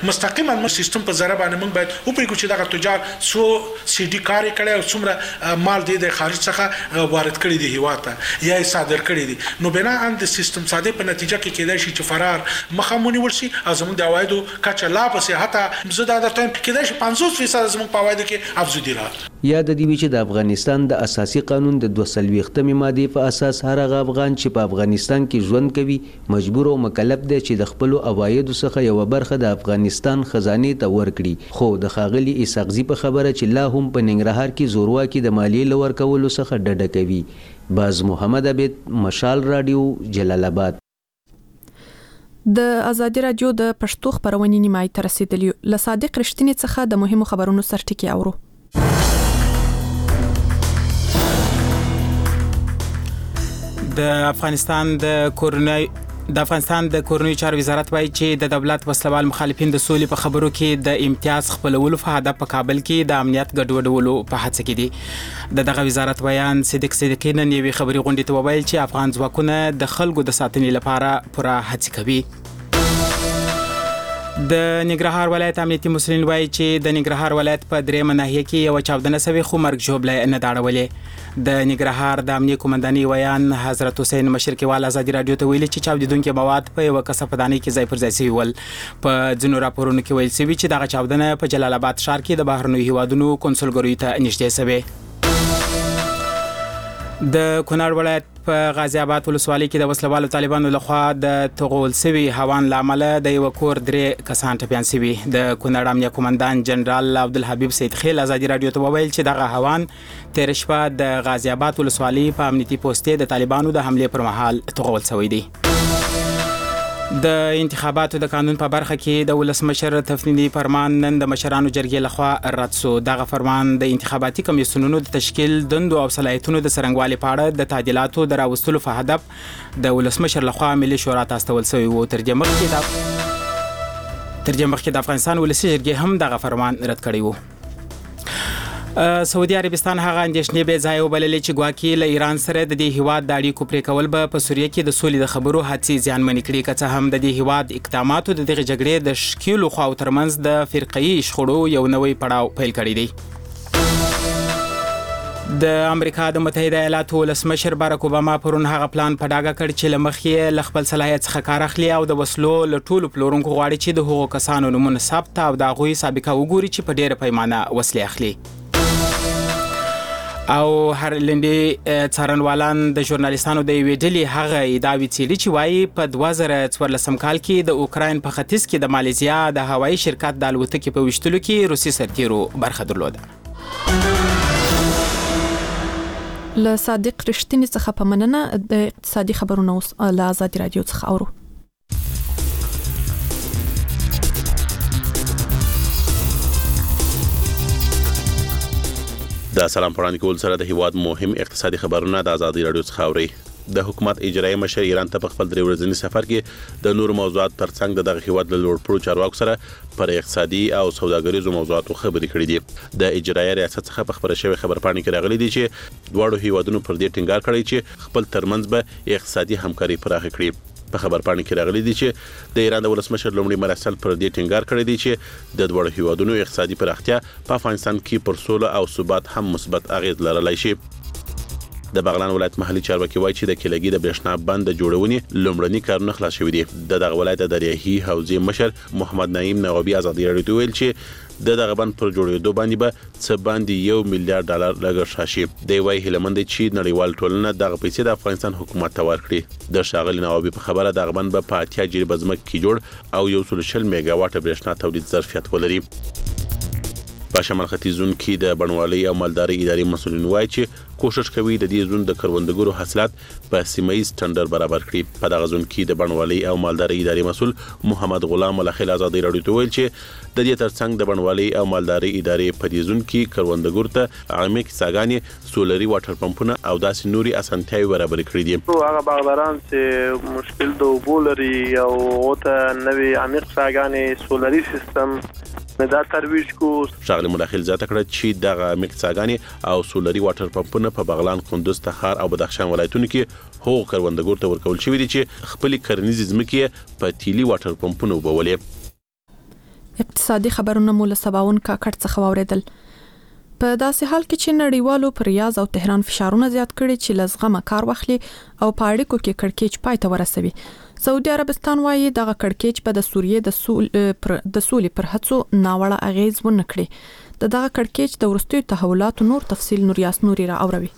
[SPEAKER 24] مستقیما موږ سیستم په ذره باندې موږ باید او پرې چې دغه تجار سو سی ډي کار کړي او څومره مال دی د خارج څخه وارد کړي دی هیواد ته یا صادر کړي دي نو بنا ان د سیستم ساده په نتیجه کې کېدای شي چې فرار مخامونی ورشي او زموږ د عوایدو کچه لا پسې حتی زه دا درته کېدای شي پنځوس فیصد زموږ په عوایدو کې افزودي راځي.
[SPEAKER 23] یاد دی چې د افغانستان د اساسي قانون د دوه څلوېښتمې مادې په اساس هر هغه افغان چې په افغانستان کې ژوند کوي مجبور او مکلف دی چې د خپل عوایدو څخه یو برخه د افغانستان خزانه ته ورکړي خو د ښاغلي اسحاقزي په خبره چې لا هم په ننګرهار کې زورواکي د مالیې لور کولو څخه ډډه کوي. باز محمد عبید، مشال رادیو، جلال آباد.
[SPEAKER 1] د ازادي رادیو د پښتو خبرونې نیمای تر رسیدلی ل صادق رښتینی څخه د مهمو خبرونو سرټکی اورو.
[SPEAKER 2] د افغانستان د کورنۍ د افغانستان د کورنۍ چارو وزارت وایي چې د دولت وسلوال مخالفین د سولې په خبرو کې د امتیاز خپلولو په هدف په کابل کې د امنیت ګډوډولو په هڅه کې دي. د دغه وزارت بیان صدیق صدیقی نن یوې خبري غونډې ته وویل چې افغان ځواکونه د خلکو د ساتنې لپاره پوره هڅې کوي. د ننګرهار ولایت امنیتي مسؤلین وایي چې د ننګرهار ولایت په درېمه ناحیه کې یو چاودنه سوي خو مرګ ژوبله نه داړولې. د ننګرهار د امنیه قومندانۍ ویان حضرت حسین مشرقیوال ازادي رادیو ته ویلي چې چاودیدونکي مواد په یو کثافدانۍ کې ځای پر ځای شوي ول. په ځینو راپورونو کې ویل شوي چې دغه چاودنه په جلال آباد ښار کې د بهرنیو هیوادونو کنسولګریو ته نږدې شوې. د کونړ ولایت په غازی آباد ولسوالۍ کې د وسلوالو طالبانو لخوا د تغول سوي هوان لامل د یو کور درې کسان ټپيان شوي. د کونړ امنیه قومندان جنرال عبدالحبیب سید خیل ازادي رادیو ته وویل چې دغه هوان تیر شپه د غازی آباد ولسوالۍ په امنیتي پوسټې د طالبانو د حمله پر مهال تغول شوی دی. د انتخاباتو د قانون په برخه کې د ولسمشر تفنیدي فرمان نن د مشرانو جرګې لخوا رد شو. دغه فرمان د انتخاباتي کمیسیونونو د تشکیل دندو او صلاحیتونو د څرنګوالي په اړه د تعدیلاتو د راوستلو په هدف د ولسمشر لخوا ملي شورا ته استول شوی و. تر دې مخکې د تر دې مخکې د افغانستان ولسي جرګې هم دغه فرمان رد کړی و. سعودي عربستان هغه اندېښنې به ځای وبللې چې ګواکې له ایران سره د دې هیواد د اړیکو پرې کول به په سوریه کې د سولې د خبرو هڅې زیانمنې کړي. که څه هم د دې هیواد اقداماتو د دغه جګړې د شکیلو خواو ترمنځ د فرقه‌ایي شخړو یو نوی پړاو پیل کړی دی. د امریکا د متحده ایالاتو ولسمشر باراک اوباما پرون هغه پلان په ډاګه کړ چې له مخې له خپل صلاحیت څخه کار اخلي او د وسلو له ټولو پلورونکو غواړي چې د هغو کسانو نومونه ثبت او د هغوی سابقه وګوري چې په ډیره پیمانه وسلې اخلي. او هرلندي څارنوالان د ژورنالیستانو د یوې ډلې هغه ادعاوې څېړي چې وایي په دوه زره څوارلسم کال کې د اوکراین په ختیځ کې د مالیزیا د هوایي شرکت د الوتکې په ویشتلو کې روسي سرتیرو برخه درلوده.
[SPEAKER 1] له صادق رښتینی څخه په مننه د اقتصادي خبرونو له ازادي رادیو څخه اورو.
[SPEAKER 3] د سلام پرانی کول سره د هیواد مهم اقتصادي خبرونه د ازادي رادیو څخه اوري. د حکومت اجرایي مشر ایران ته په خپل درې ورځنی سفر کې د نور موضوعات ترڅنګ د دغه هیواد له لوړپوړو چارواکو سره پر اقتصادي او سوداګریزو موضوعاتو خبرې کړې دي. د اجرایي ریاست څخه په خبره شوی خبرپاڼې کې راغلي دي چې دواړو هیوادونو پر دې ټینګار کړی چې خپل ترمنځ به اقتصادي همکاري پراخه کړي. په خبرپاڼې کې راغلي دي چې د ایران د ولسمشر لومړي مرسل پر دې ټینګار کړی دی چې د دواړو هیوادونو اقتصادي پراختیا په افغانستان کې پر سوله او ثبات هم مثبت اغیز لرلی شي. د بغلان ولایت محلي چارواکي وایي چې د کلګي د برېښنا بند د جوړونې لومړني کارونه خلاص شوي دي. د دغه ولایت د دریاهي حوزې مشر محمد نعیم نوابي ازادي رادیو ته ویل چې د دغه بند پر جوړېدو باندې به څه باندې یو میلیارډ ډالر لګښت راشي. دی وايي هیلمند چې نړیوال ټولنه دغه پیسې د افغانستان حکومت ته ورکړي. د شاغلي نوابي په خبره دغه بند به په اتیا جریبه ځمکه کې جوړ او یو سل شل میگا واټ برېښنا تولید ظرفیت ولري. په شمال ختیځ زون کې د بڼوالۍ او مالدارۍ ادارې مسؤلین وایي چې کوشش کوي د دې زون د کروندګرو حاصلات په سیمایي سټنډرډ برابر کړي. په دغه زون کې د بڼوالۍ او مالدارۍ ادارې مسؤل محمد غلام ملخیل ازادي رادیو ته ویل چې د دې ترڅنګ د بڼوالۍ او مالدارۍ ادارې په دې زون کې کروندګرو ته عامه کیساګانې سولري واټر پمپونه او داسې نوري اسانتیاوي برابر کړې دي.
[SPEAKER 4] هغه باغداران چې مشکل د اوبو لري او اوته نوې عمیق څاګانې سولري سیستم دا ترویج کو.
[SPEAKER 3] شاغلی ملخیل زیاته کړه چې دغه عمیق څاګانې او سولري واټر پمپونه په بغلان، کندوز، تخار او بدخشان ولایتونو کې هغو کروندګرو ته ورکول شوي دي چې خپل کرنیزې ځمکې په تیلي واټر پمپونو وبولي.
[SPEAKER 1] اقتصادي خبرونه مو له سباون کاکړ څخه واوریدل. په داسې حال کې چې نړیوالو پر ریاض او تهران فشارونه زیات کړي چې لزغمه کار واخلي او په اړیکو کې کړکېچ پای ته ورسوي. سعودي عربستان وايي دغه کړکېچ په د سوریې د سول پر د سولې پر هڅو ناوړه اغیز ونه کړي. د دغه کړکېچ د ورستیو تحولاتو نور تفصیل نوریاس نوري را اوروي.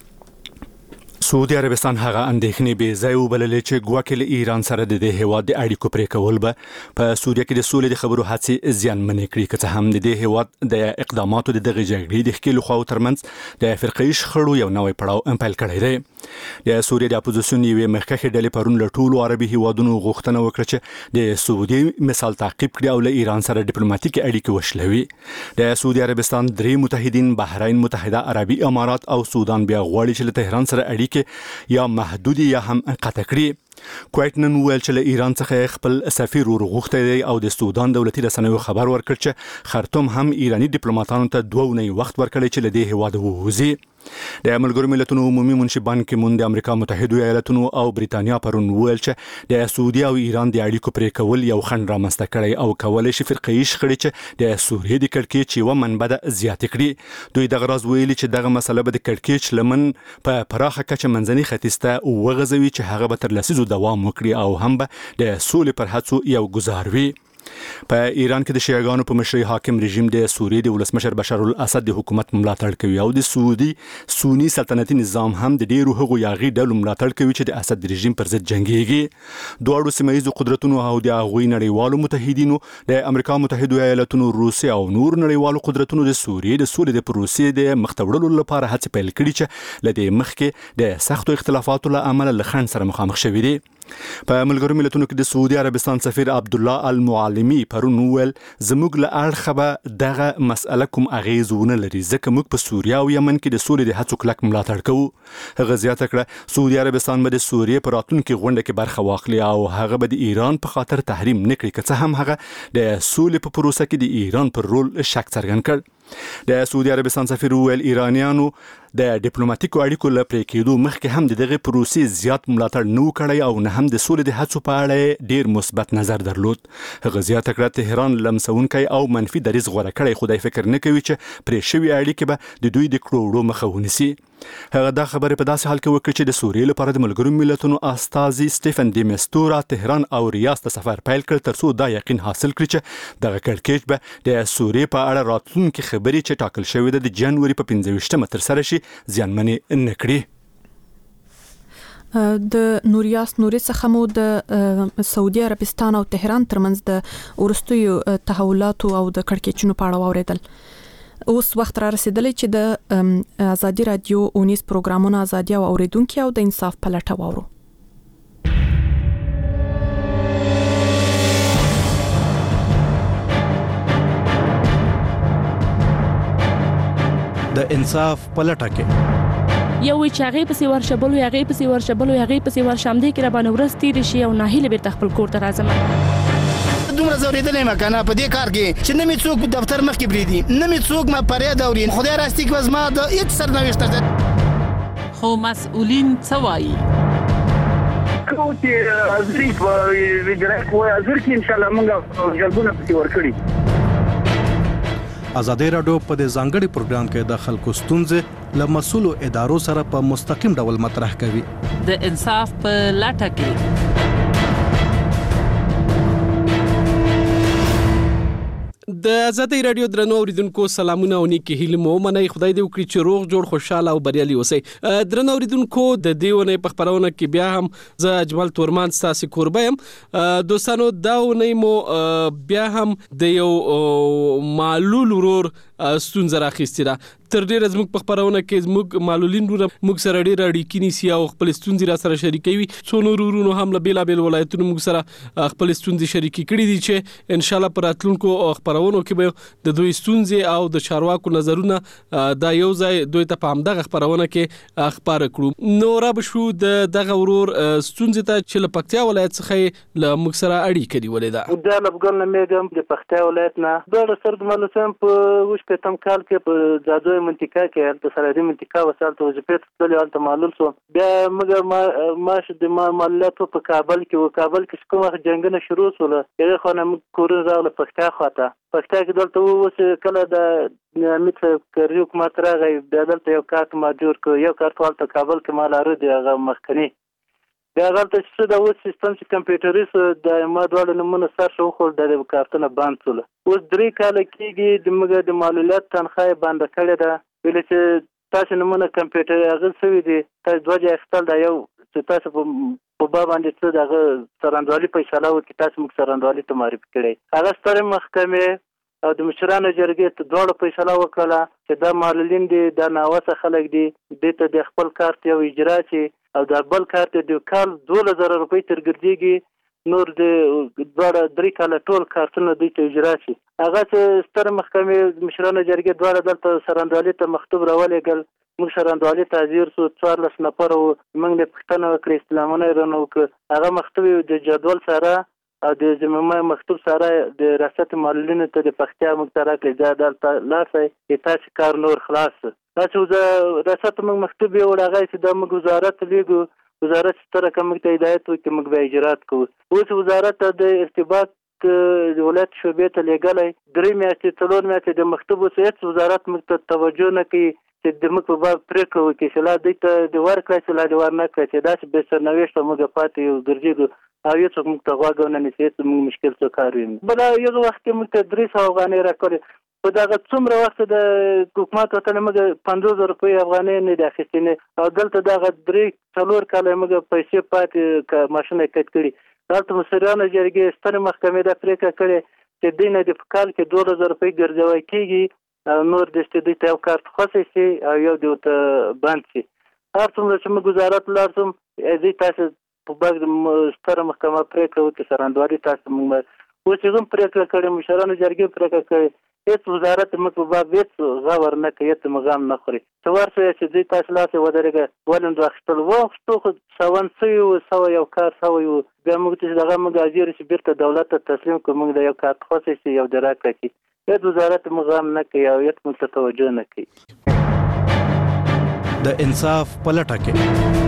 [SPEAKER 6] سعودي عربستان هغه اندېښنې به ځای وبللې چې ګواکې له ایران سره د دې هیواد د اړیکو پرې کول به په سوریه کې د سولې د خبرو هڅې زیانمنې کړي، که څه هم د دې هیواد د اقداماتو د دغه جګړې د ښکېلو خواو ترمنځ د فرقه‌ایي شخړو یو نوی پړاو پیل کړی دی. د سوریې د اپوزیسیون یوې مخکښې ډلې پرون له ټولو عربي هیوادونو غوښتنه وکړه چې د سعودي مثال تعقیب کړي او له ایران سره ډیپلوماټیکي اړیکې وشلوي. د سعودي عربستان درې متحدین بحرین، متحده عربي امارات او سودان بیا غواړي چې له تهران سره اړیکې یا محدودي یا هم قطع کړي. کویت نن ویل چې له ایران څخه خپل سفیر ورغوښتی دی او د سودان دولتي رسنیو خبر ورکړ چې خرطوم هم ایرانی ډیپلوماټانو ته دوه اونۍ وخت ورکړی چې له دې هیواده ووځي. د ملګرو ملتونو عمومي منشي بان کی مون د امریکا متحده ایالاتونو او بریتانیا پرون ویل چې د سعودي او ایران د اړیکو پرې کول یو خنډ رامنځته کړی او کولای شي فرقه‌ایي شخړې چې د سوریې د کړکېچ یوه منبع زیاتې کړي. دوی دغه راز ویلي چې دغه مسله به د کړکېچ لمن په پراخه کچه منځني ختیځ ته وغځوي چې هغه به تر لسیزو دوام وکړي او هم به د سولې پر هڅو یو ګزار وي. په ایران کې د شیعاګانو په مشرۍ حاکم رژیم د سوریې د ولسمشر بشار الاسد د حکومت ملاتړ کوي او د سعودي سنی سلطنتي نظام هم د ډیرو هغو یاغي ډلو ملاتړ کوي چې د اسد رژیم پر ضد جنگيږي. دواړو سیمه‌ییزو قدرتونو او د هغوی نړیوالو متحدینو د امریکا متحده ایالاتونو، روسیې او نور نړیوالو قدرتونو د سوریې د سولې د پروسې د مختوړلو لپاره هڅې پیل کړي چې له دې مخکې د سختو اختلافاتو له امله له خنډ سره مخامخ شوي دي. په ملګرو ملتونو کې د سعودي عربستان سفیر عبدالله المعلمي پرون ویل زموږ له اړخه به دغه مسأله کوم اغیز ونه لري ځکه موږ په سوریه او یمن کې د سولې د هڅو کلک ملاتړ کوو. هغه زیاته کړه سعودي عربستان به د سوریې په راتلونکي غونډه کې برخه واخلي او هغه به د ایران په خاطر تحریم نه کړي، که څه هم هغه د سولې په پروسه کې د ایران پر رول شک څرګند کړ. د سعودي عربستان سفیر ویل ایرانیانو د ډیپلوماټیکو اړیکو له پرې کېدو مخکې هم د دغه پروسې زیات ملاتړ نه کړی او نه هم د سولې د هڅو په اړه ډیر مثبت نظر درلود. هغه زیاته کړه تهران لمسونکی او منفي دریځ غوره کړی، خو د فکر نه کوي چې پرې شوي اړیکې به د دوی د کړوړو مخه ونیسي. هغه دا خبره په داسې حال کې وکړه چې د سوریې لپاره د ملګرو ملتونو استازي سټيفن ډي مستورا تهران او ریاض ته سفر پیل کړ ترڅو دا یقین حاصل کړي چې دغه کړکېچ به د سوریې په اړه راتلونکي خبرې چې ټاکل شوې ده د جنوري په پنځه ویشتمه ترسره شي زیانمنې نه کړي.
[SPEAKER 1] د نوریاس نوري څخه مو د سعودي عربستان او تهران ترمنځ د ورستیو تحولاتو او د کړکېچونو په اړه واوریدل. اوس وخت را رسیدلی چې د ازادي رادیو اونیس پروګرامونه ازادي او اوریدونکو او د انصاف په لټه واورو.
[SPEAKER 9] د انصاف په لټه کې
[SPEAKER 10] یو چې هغه پسې ورشبلو هغه پسې ورشبلو هغه پسې ورشمدې کې را باندې ورستي دي شي او ناهیله بیرته خپل کور ته راځم.
[SPEAKER 11] دومره زوریدلې ما کنه په دې کار کې چې نه می څوک دفتر مخ کې بریدي نه می څوک ما پرې دوري خدای راستي کې وزما د هیڅ سرنوشت ده.
[SPEAKER 25] خو مسؤلین څه وایي؟
[SPEAKER 20] کوم چې ازري په ویډرک وای ازر کې ان شاء الله موږ جلبونه پکې ورکړي.
[SPEAKER 9] ازادي رادیو په دې ځانګړي پروګرام کې د خلکو ستونزې له مسؤلو ادارو سره په مستقیم ډول مطرح کوي.
[SPEAKER 25] د انصاف په لټه کې
[SPEAKER 26] د ازادي رادیو درنو اوریدونکو سلامونه او نیکی هیله مو منئ. خدای دې وکړي چې روغ جوړ خوشاله او بریالي اوسئ. درنو اوریدونکو د دیونه په خبرونه کې بیا هم ز اجمل تورمان ستاسو کوربه يم. دوستانو دا ونې مو بیا هم د یو معلول ورور ستونزه راخیستې ده. تر ډیره زموږ په خبرونه کې زموږ معلولین ورور موږ سره ډیر اړیکې نیسي او خپل ستونزې را سره شریکوي. څو نور ورونو هم له بیلا بیل ولایتونو موږ سره خپل ستونزې شریکې کړې دي چې ان شاء الله پر راتلونکو خبرونو کې به د دوی ستونزې او د چارواکو نظرونه دا یو ځای دوی ته په همدغه خبرونه کې خبره کړو. نو را بشو د دغه ورور ستونزې ته چې له پکتیا ولایت څخه له موږ سره اړیکې نیولې ده.
[SPEAKER 27] د لبګن میګم د پکتیا ولایت نه د سرد ملسم په وښ په تم کال کې په زادوی منطقه کې د سرحدي منطقه وسالت وظیفه تل یو ته معلوم شو. بیا موږ ما ماش د معلومات په کابل کې و کابل کې کومه جنگونه شروع شول. هغه خو نه کورن راغله پکتیا خواته پکتیا کې دلته اوس کله د امید کرزي حکومت راغی بیا دلته یو کارت ما جوړ کړ یو کارت والته کابل کې ما لاره دی هغه مخکنی بیا هلته چې د اوس سیستم چې کمپیوټریز د ما دواړه نومونه سر شو خو د کارتونه بند شول اوس درې کاله کېږي د موږ د معلولیت تنخواه بنده کړې ده ویل چې تاسو نومونه کمپیوټر هغه سوي دي تاسو دوه ځای اخیستل دا یو چې تاسو په باب باندې څه دغه سرندوالي فیصله وکړي تاسو موږ سرندوالي ته معرفي کړئ هغه سترې محکمې او د مشرانو جرګې ته دواړو فیصله وکړه چې دا معلولین دي دا ناوسه خلک دي دې ته د خپل کارت یو اجرا چې او د بل کارت د کال دوله زره روپۍ تر ګرځېږي نور د دواړه درې کاله ټول کارتونه دوی ته اجرا شي هغه چې سترې محکمې مشرانو جرګې دواړه دلته سرندوالي ته مکتوب راولېږل موږ سرندوالي ته حاضر شو څوارلس نفر وو موږ د پوښتنه وکړې استعلامونه یې رانه وکړه هغه مکتوب د جدول سره او د ضمیمه مکتوب سره د ریاست معلولینو ته د پکتیا موږ ته راکړئ دا دلته لاړ شئ چې تاسې کار نور خلاص دا چې زه ریاست موږ مکتوب یې وړ هغه چې دا موږ وزارت لیږو وزارت ستره که موږ ته هدایت وکړي موږ به اجرات کوو اوس وزارت ته د ارتباط د ولایت شعبې ته لیږلی درې میاشتې څلور میاشتې د مکتوب اوس هېڅ وزارت موږ ته توجه نه کوي چې د موږ په باب پرېکړه وکړي چې لا دوی ته د ورکړی چې لا د ور نه کړی چې داسې بې سرنوشته موږ پاتې یو ګرځېږو او یو څوک موږ ته غوږ ونه نیسي هېڅ موږ مشکل څه کار وینو بله یو وخت کې موږ ته درې سوه افغانۍ راکړې په دغه څومره وخت د حکومت وطن موږ پنځوس زره روپۍ افغانۍ نه دي اخیستې نه او دلته دغه درې څلور کاله موږ پیسې پاتې که ماشین یې کټ کړي دلته مشرانو جرګې سترې محکمې دا پرېکړه کړې چې دوی نه د په کال کې دوه زره روپۍ ګرځوی کېږي او نور د دوی ته یو کارت خوښی شي او یو د ورته بند شي هر څومره چې موږ وزارت ولاړ شوم دوی تاسو په باب ستره محکمه پرېکړه وکړي سرندوالي تاسو موږ اوس یې هم پرېکړه کړې مشرانو جرګې پرېکړه کړې هېڅ وزارت موږ په باب هېڅ غور نه کوي هېڅ مغام نه خوري څه ورسوی چې دوی تاسو لاس ودرېږه ولند واخیستل واخیستو خو سوند سوي وو سوه یو کار سوی وو بیا موږ ته چې دغه موږ حاضر شي بېرته دولت ته تسلیم کړو موږ د یو کارت خوښی شي یو د راکړه کړي هېڅ وزارت مغام نه کوي او هېڅ موږ ته توجه نه کوي
[SPEAKER 9] د انصاف په لټه کې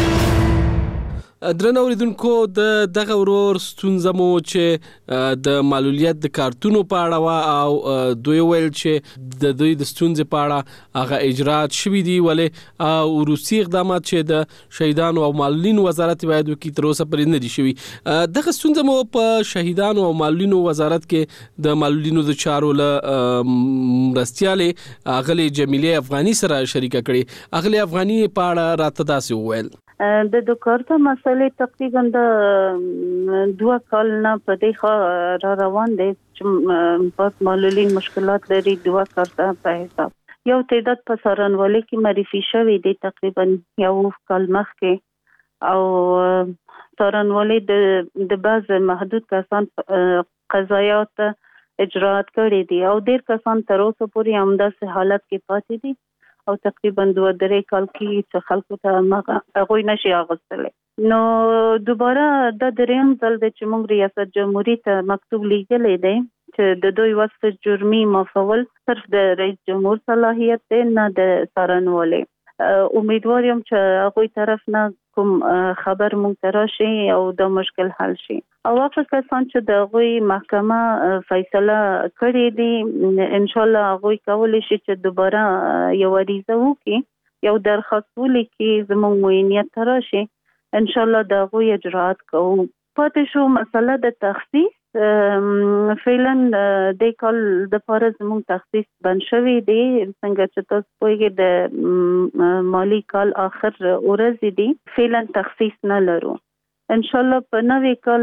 [SPEAKER 26] درنو اوریدونکو د دغه ورور ستونزه مو چې د معلولیت د کارتونو په اړه وا او دوی ویل چې د دوی د ستونزې په اړه هغه اجرات شوي دي ولې او روسي اقدامات چې د شهیدانو او معلولینو وزارت باید وکړي تر اوسه پورې نه دي شوي دغه ستونزه مو په شهیدانو او معلولینو وزارت کې د معلولینو د چارو له مرستیالې اغلی جمیله افغاني سره شریکه کړي اغلی افغاني په اړه راته داسې وویل
[SPEAKER 5] د د کارت مسلې تقریبا د دوه کال نه په دې ښه را روان دي چې په معلولین مشکلات لري دوه کارت په حساب یو تعداد په سرنوالي کې معرفي شوی دی تقریبا یو کال مخکې او سرنوالي د د بعض محدود کسان قضایات اجرات کړي دي او ډېر کسان تر اوسه پورې همداسې حالت کې پاتې دي او تقریبا دوه درې کال کې چې خلکو ته هغوی نشي اغوستلی نو دوباره دا درېیم ځل دی چې موږ ریاست جمهوري ته مکتوب لیږلی دی چې د دوی وصف جرمي معافول صرف د رئیس جمهور صلاحیت دی نه د څارنوالۍ امیدوار یم چې هغوی طرف نه کوم خبر مونږ ته راشي او دا مشکل حل شي او هغه کسان چې د هغوی محکمه فیصله کړې دي ان شاء الله هغوی کولی شي چې دوباره یو عریضه وکړي یو درخواست ولیکي زموږ معاینیت ته راشي ان شاء الله د هغوی اجرات کوو پاتې شو مسله د تخصیص فعلا د کال د پاره زموږ تخصیص بند شوی دی څنګه چې تاسو پوهیږئ د مالی کال آخر ورځې دي فعلا تخصیص نه لرو ان شاء الله په نوې کال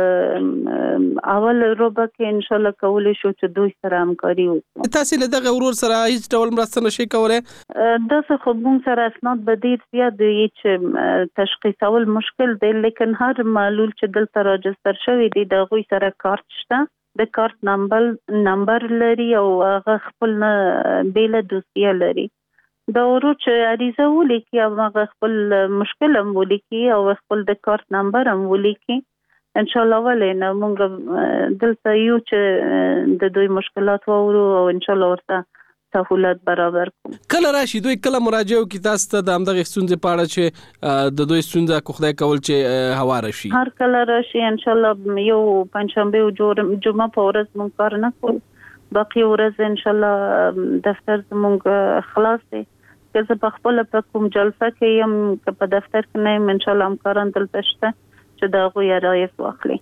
[SPEAKER 5] اول روبه کې ان شاء الله کولی شو چې دوی سره همکاري وکړو
[SPEAKER 26] تاسو له دغه ورور سره هیڅ ډول مرسته نشئ کولی
[SPEAKER 5] داسې خو موږ سره اسناد به ډېر زیات دی چې تشخیصول مشکل دی لیکن هر معلول چې دلته راجستر شوی دی د هغوی سره کارت شته د کارت نمبر نمبر لري او هغه خپل بیله دوسیه لري دا ورو چې عریضه ولیکي او هغه خپل مشکل هم ولیکي او خپل د کارت نمبر هم ولیکي ان شاء الله ولې نه موږ دلته یو چې د دوی مشکلات واورو او ان شاء الله ورته سہولت برابر کوو
[SPEAKER 26] کله راشي دوی کله مراجعه وکړي تاسو ته د همدغه ستونزې په اړه چې د دوی ستونزه کو خدای کول چې هواره شي
[SPEAKER 5] هر کله راشي ان شاء الله یو پنځشنبه او جمعه په ورځ موږ کار نه کوو باقي ورځ ان شاء الله دفتر زموږ خلاص دی که زه په خپل په کوم جلسه کې يم که په دفتر کې نه يم ان شاء الله همکاران دلته شته چې دا غوي رایت واخلي.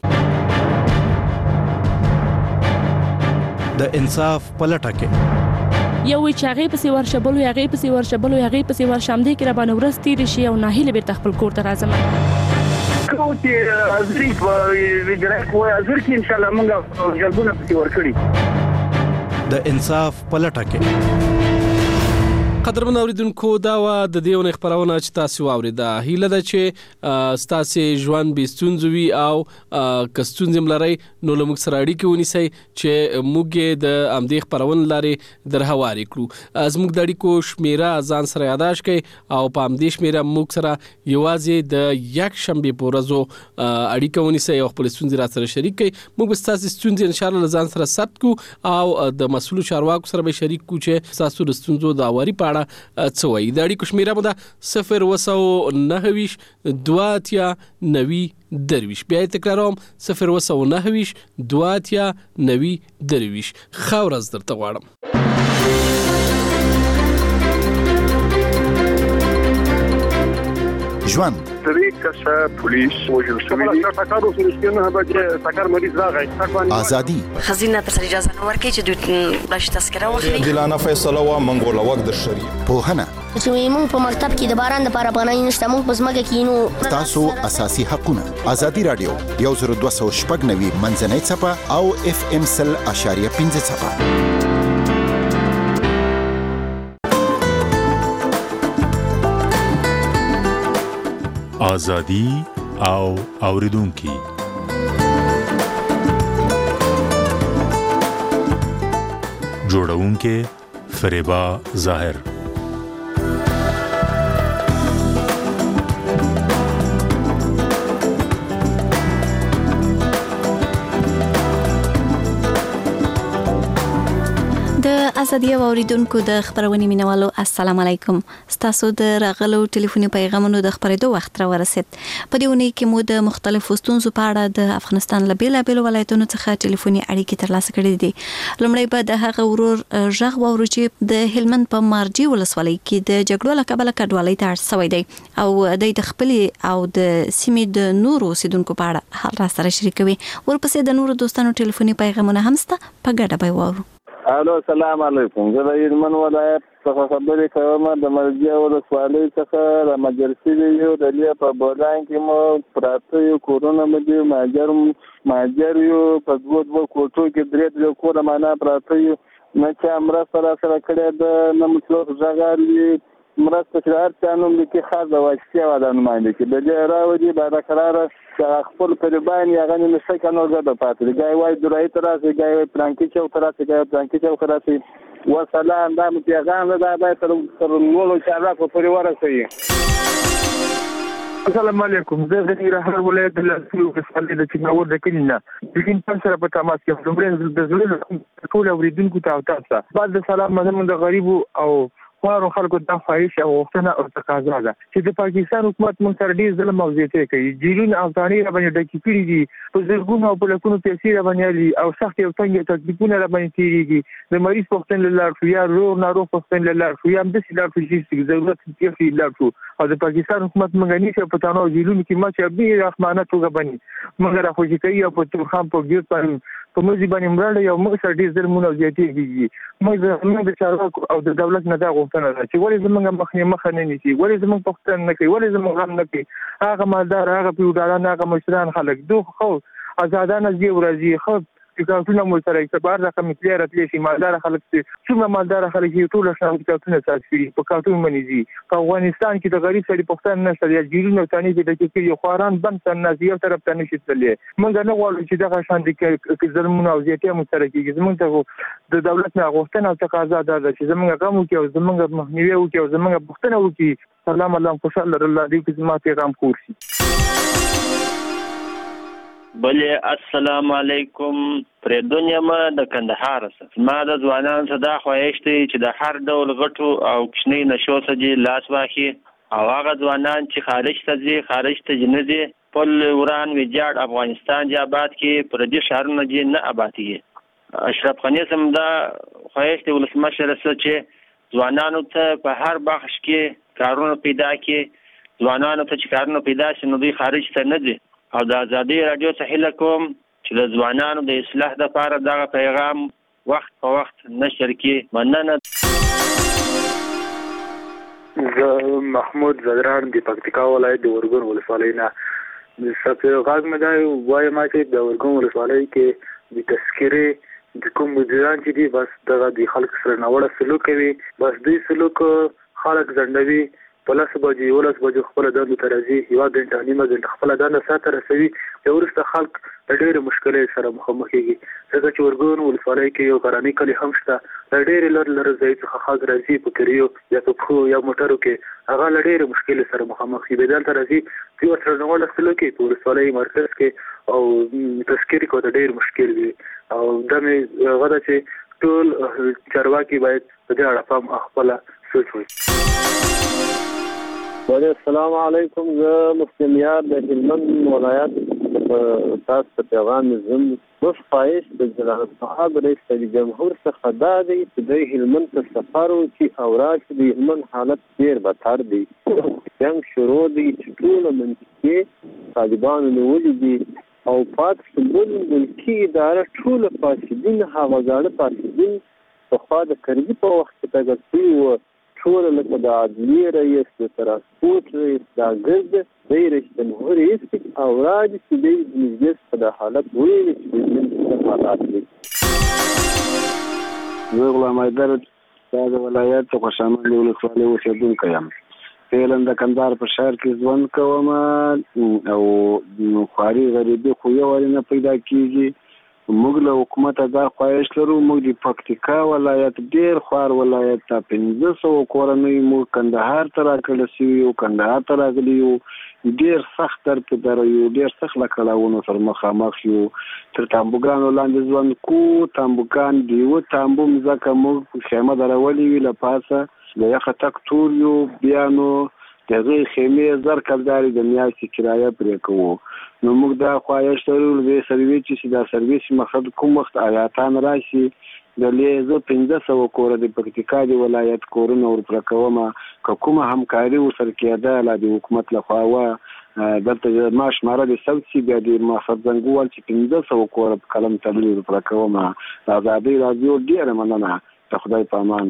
[SPEAKER 9] د انصاف پلټه کې
[SPEAKER 10] یو وی چاغې په سیور شبلو یاغې په سیور شبلو یاغې په سیور شامدې کې را باندې ورستي رشي او ناهیله بیرته خپل کور ته راځم.
[SPEAKER 21] کوتي ازري په ویډرک و ازر کې ان شاء الله موږ جلبونه په ور کړی.
[SPEAKER 9] د انصاف پلټه کې
[SPEAKER 26] قدرمن اوریدونکو دا و د دې ونې خبرونه چې تاسو واوریده هیله ده چې تاسو ژوند به ستونزوي او کستون زملري نو لمک سره اړیکه ونیسي چې موږ د امدې خبرونه لري درهواري کړو ازموږ د اړیکو شمیره ځان سره یاداش کړئ او په امدې شمیره موږ سره یوازې د یک شنبه پورزو اړیکه ونیسي او خپل ستونزې را سره شریک کړئ موږ تاسو ستونزې ان شاء الله ځان سره ثبت کو او د مسؤل چارواکو سره به شریک کو چې تاسو د ستونزو د اوري پاړه څوي د اړیکو شمیره مو ده صفر وسو نهویش دواتیا نوي درویش بیا تکراروم صفر وسو نهویش دواتیا نوي درویش خاورز درته غواړم.
[SPEAKER 7] ژوند
[SPEAKER 14] درې کسه پولیس وژل شوي دي ټاکارو سره شنه به ټاکار مریض راغی
[SPEAKER 7] ازادي
[SPEAKER 8] خزینه ته اجازه نه ورکړي چې دوی بلش تذکره واخلي
[SPEAKER 7] دلانه فیصله وا منګول وخت د شریف په هنه
[SPEAKER 12] چې موږ په مکتب کې د باران لپاره باندې نشته موږ په ځمکه کې نو
[SPEAKER 7] تاسو اساسي حقونه ازادي رادیو یو زر دوه سوه شپږ نوي منځنۍ صفه او اف ام سل اشاریه پنځه صفه.
[SPEAKER 22] آزادی او اوریدونکي جوړونکي فریبا ظاهر
[SPEAKER 13] ازادي اوریدونکو د خبرونې مینوالو السلام علیکم ستاسو د راغلو ټلیفوني پیغامونو د خبرېدو وخت را ورسید په دې ونې کې مو د مختلفو ستونزو په اړه د افغانستان له بیلابېلو ولایتونو څخه ټلیفوني اړیکې ترلاسه کړې دي. لومړی به د هغه ورور غږ واورو چې د هلمند په مارجې ولسوالۍ کې د جګړو له کبله کډوالۍ ته اړ شوی دی او د خپلې او د سیمې د نورو اوسیدونکو په اړه حال را سره شریکوي. ورپسې د نورو دوستانو ټلیفوني پیغامونه هم سته په ګډه به واورو.
[SPEAKER 15] الو السلام علیکم زه د هلمند ولایت څخه خبرې کوم د مرجې ولسوالۍ څخه د مجلسي یو د لې په بولان کې مو پراته یو کورونه مې ماجر ماجر یو په دوه دوه کوټو کې درې درې کور معنا پراته یو نه چې امر سره سره کړه د نمټلو ځګاري مرسته چې هر څه نوم لیکي خاص د واقعي ودان باندې کې د دې راوړي بعد قرار چې خپل پربان یې غني نشي کنه زده پاتې دی ګای وای درای تراسه ګای پلانکی چو تراسه ګای پلانکی چو تراسه وسلام دا پیغام دا د تر تر نورو چارا په پریوار سي. السلام علیکم زه د ننګرهار ولایت د لاسو په سالې د چناور د کلینا لیکن په سره په تماس کې لومړی د زړه ټول اوریدونکو ته او تاسو بعد سلام مزمن د غریب او خورو خلکو د فایش او وختونه او تقاضا ده چې د پاکستان حکومت مونږ سره ډیر ظلم او زیاتې کوي جیرون افغاني را باندې ډکی کړي دي په زرګونو او په لکونو پیسې را باندې او سخت او څنګه تکلیفونه را باندې کیږي د مریض پښتون لار شو یا روغ ناروغ پښتون لار شو یا هم د سیلار چې ضرورت یې لار شو او د پاکستان حکومت مونږ نه چې په تاسو جیرون کې ما چې به رحمانه توګه باندې مونږ را خوشی کوي او په تور خام په ګیر باندې په موږ باندې مړل یو موږ سره ډیر ظلمونه زیاتې کیږي موږ د چارواکو او د دولت نه دا غوښتنه ده چې ولې زمونږ مخنی مخ نه نیسي ولې زمونږ پښتون نه کوي ولې زمونږ غم نه کوي هغه مالدار هغه پیوډاران هغه مشران خلک دوه خو آزادانه دی ورځي خو کارتونه مو سره اعتبار رقم کلیه راتلی شي مالدار خلک چې څومره مالدار خلک یې ټول شان کارتونه ساتي په کارتون باندې دي په افغانستان کې د غریب سړي پښتون نشته یا جیرونه ثاني د کې خواران بند سن نه یو طرف ته نشي تللی موږ نه غواړو چې دغه شان د ظلمونه او زیاتې مو سره کېږي زموږ ته د دولت نه غوښتنه او تقاضا ده چې زموږ غم وکړي او زموږ مخنیوي وکړي او زموږ پښتنه وکړي. سلام الله خوشاله الله دې چې ما پیغام کورسي.
[SPEAKER 16] بلې السلام علیکم پر دنیا ما د کندهار سره ما د ځوانانو څخه دا خوښ دي چې د هر ډول غټو او کښنی نشو څخه لاس واخی او هغه ځوانان چې خارج ته ځي خارج ته جنځي پل وران ویجاړ افغانستان جابات کې پر دې شهرونه جې نه آبادی اشرف غنی سم دا خواهش دی ولسمشر سره چې ځوانانو ته په هر بخش کې کارونه پیدا کړي ځوانانو ته چې کارونه پیدا شي نو دوی خارج ته نه دي او د ازادي رادیو څخه هیله کوم چې د ځوانانو د اصلاح لپاره دا پیغام وخت په وخت نشر کړي. مننه.
[SPEAKER 2] زه محمود زدران د پکتیکا ولایت د ورګون ولسوالۍ نه سفیر غاز مې دا وایم چې د ورګون ولسوالۍ کې د تذکرې د کوم مدیران چې دي بس دغه د خلک سره ناوړه سلوک کوي بس دوی سلوک خلک ځنډوي په لس بجې ولس بجې خپل دندو ته راځي یوه ګنټه نیمه ګنټه خپله دنده ساته رسوي بیا وروسته خلک د ډېرې مشکلې سره مخامخ کېږي ځکه چې ورګون ولسوالۍ کې یو غرنی کلي هم شته د ډېرې لر لر ځای څخه خلک راځي په کریو یا په پښو یا موټرو کې هغه له ډېرې مشکلې سره مخامخ وي بیا دلته راځي دوی ورسره ناوړه سلوک کوي په ولسوالۍ مرکز کې او تذکرې کو ته ډېر مشکل وي او دا مې هغه ده چې ټول چارواکي باید په دې اړه پام خپله سوچ وکړي.
[SPEAKER 4] السلام علیکم. زه مفتي میار د هلمند ولایت تاسو ته پیغام زم اوس خواهش د جناب صاحب رئیس جمهور څخه دا دی چې د هلمند ته سفر وکړي او راشي. د هلمند حالت ډېر بدتر دی جنګ شروع دی چې ټوله منطقې طالبانو نیولي دي او پاک سمبول ملکي اداره ټوله فاسدین هغه فاسدین پخوا د کرزي په وخت کې تګر شوي وو ټول لکه د عدلیې رئیس د ترانسپورټ رئیس دا ګرد دی رئیس جمهور رئیس او راځي چې دی د مجلس په د حالت ویلي چې د حالات دي.
[SPEAKER 17] زه غلام حیدر د ولایت خوشامند ولسوالۍ اوسېدونکی یم. فعلا د کندهار په ښار کې ژوند کوم او خواري غریبي خو یو ولې نه پیدا کېږي. موږ له حکومته دا خواهش لرو موږ د پکتیکا ولایت ډېر خوار ولایت ته پنځه سوه کورنۍ موږ کندهار ته راکړل شوي یو کندهار ته راغلي یو ډېر سخت در په در یو ډېر سخت له کړاوونو سره مخامخ یو تر تامبوګانو لاندې ژوند کو تامبوګان د یوه تامبو مځکه موږ خیمه درولې وي له پاسه د یخه تک تور یو بیا نو د هغې خیمې زر کلدارې د میاشتې کرایه پرې کوو. نو موږ دا خواهش لرو د سرویس چې دا سرویس مقصد کوم وخت آیاتان راشي د لیزه پنځه سوه کوره د پکتیکا د ولایت کورونه ورپوره کومه که کومه همکاري ورسره کېده لا د حکومت لخوا وه دلته ما شماره د ثبت شي بیا د مقصد زنګوال چې پنځه سوه کوره په قلم تبلیغ ورپوره کومه د ازادۍ راډیو ډېره مننه د خدای په امان.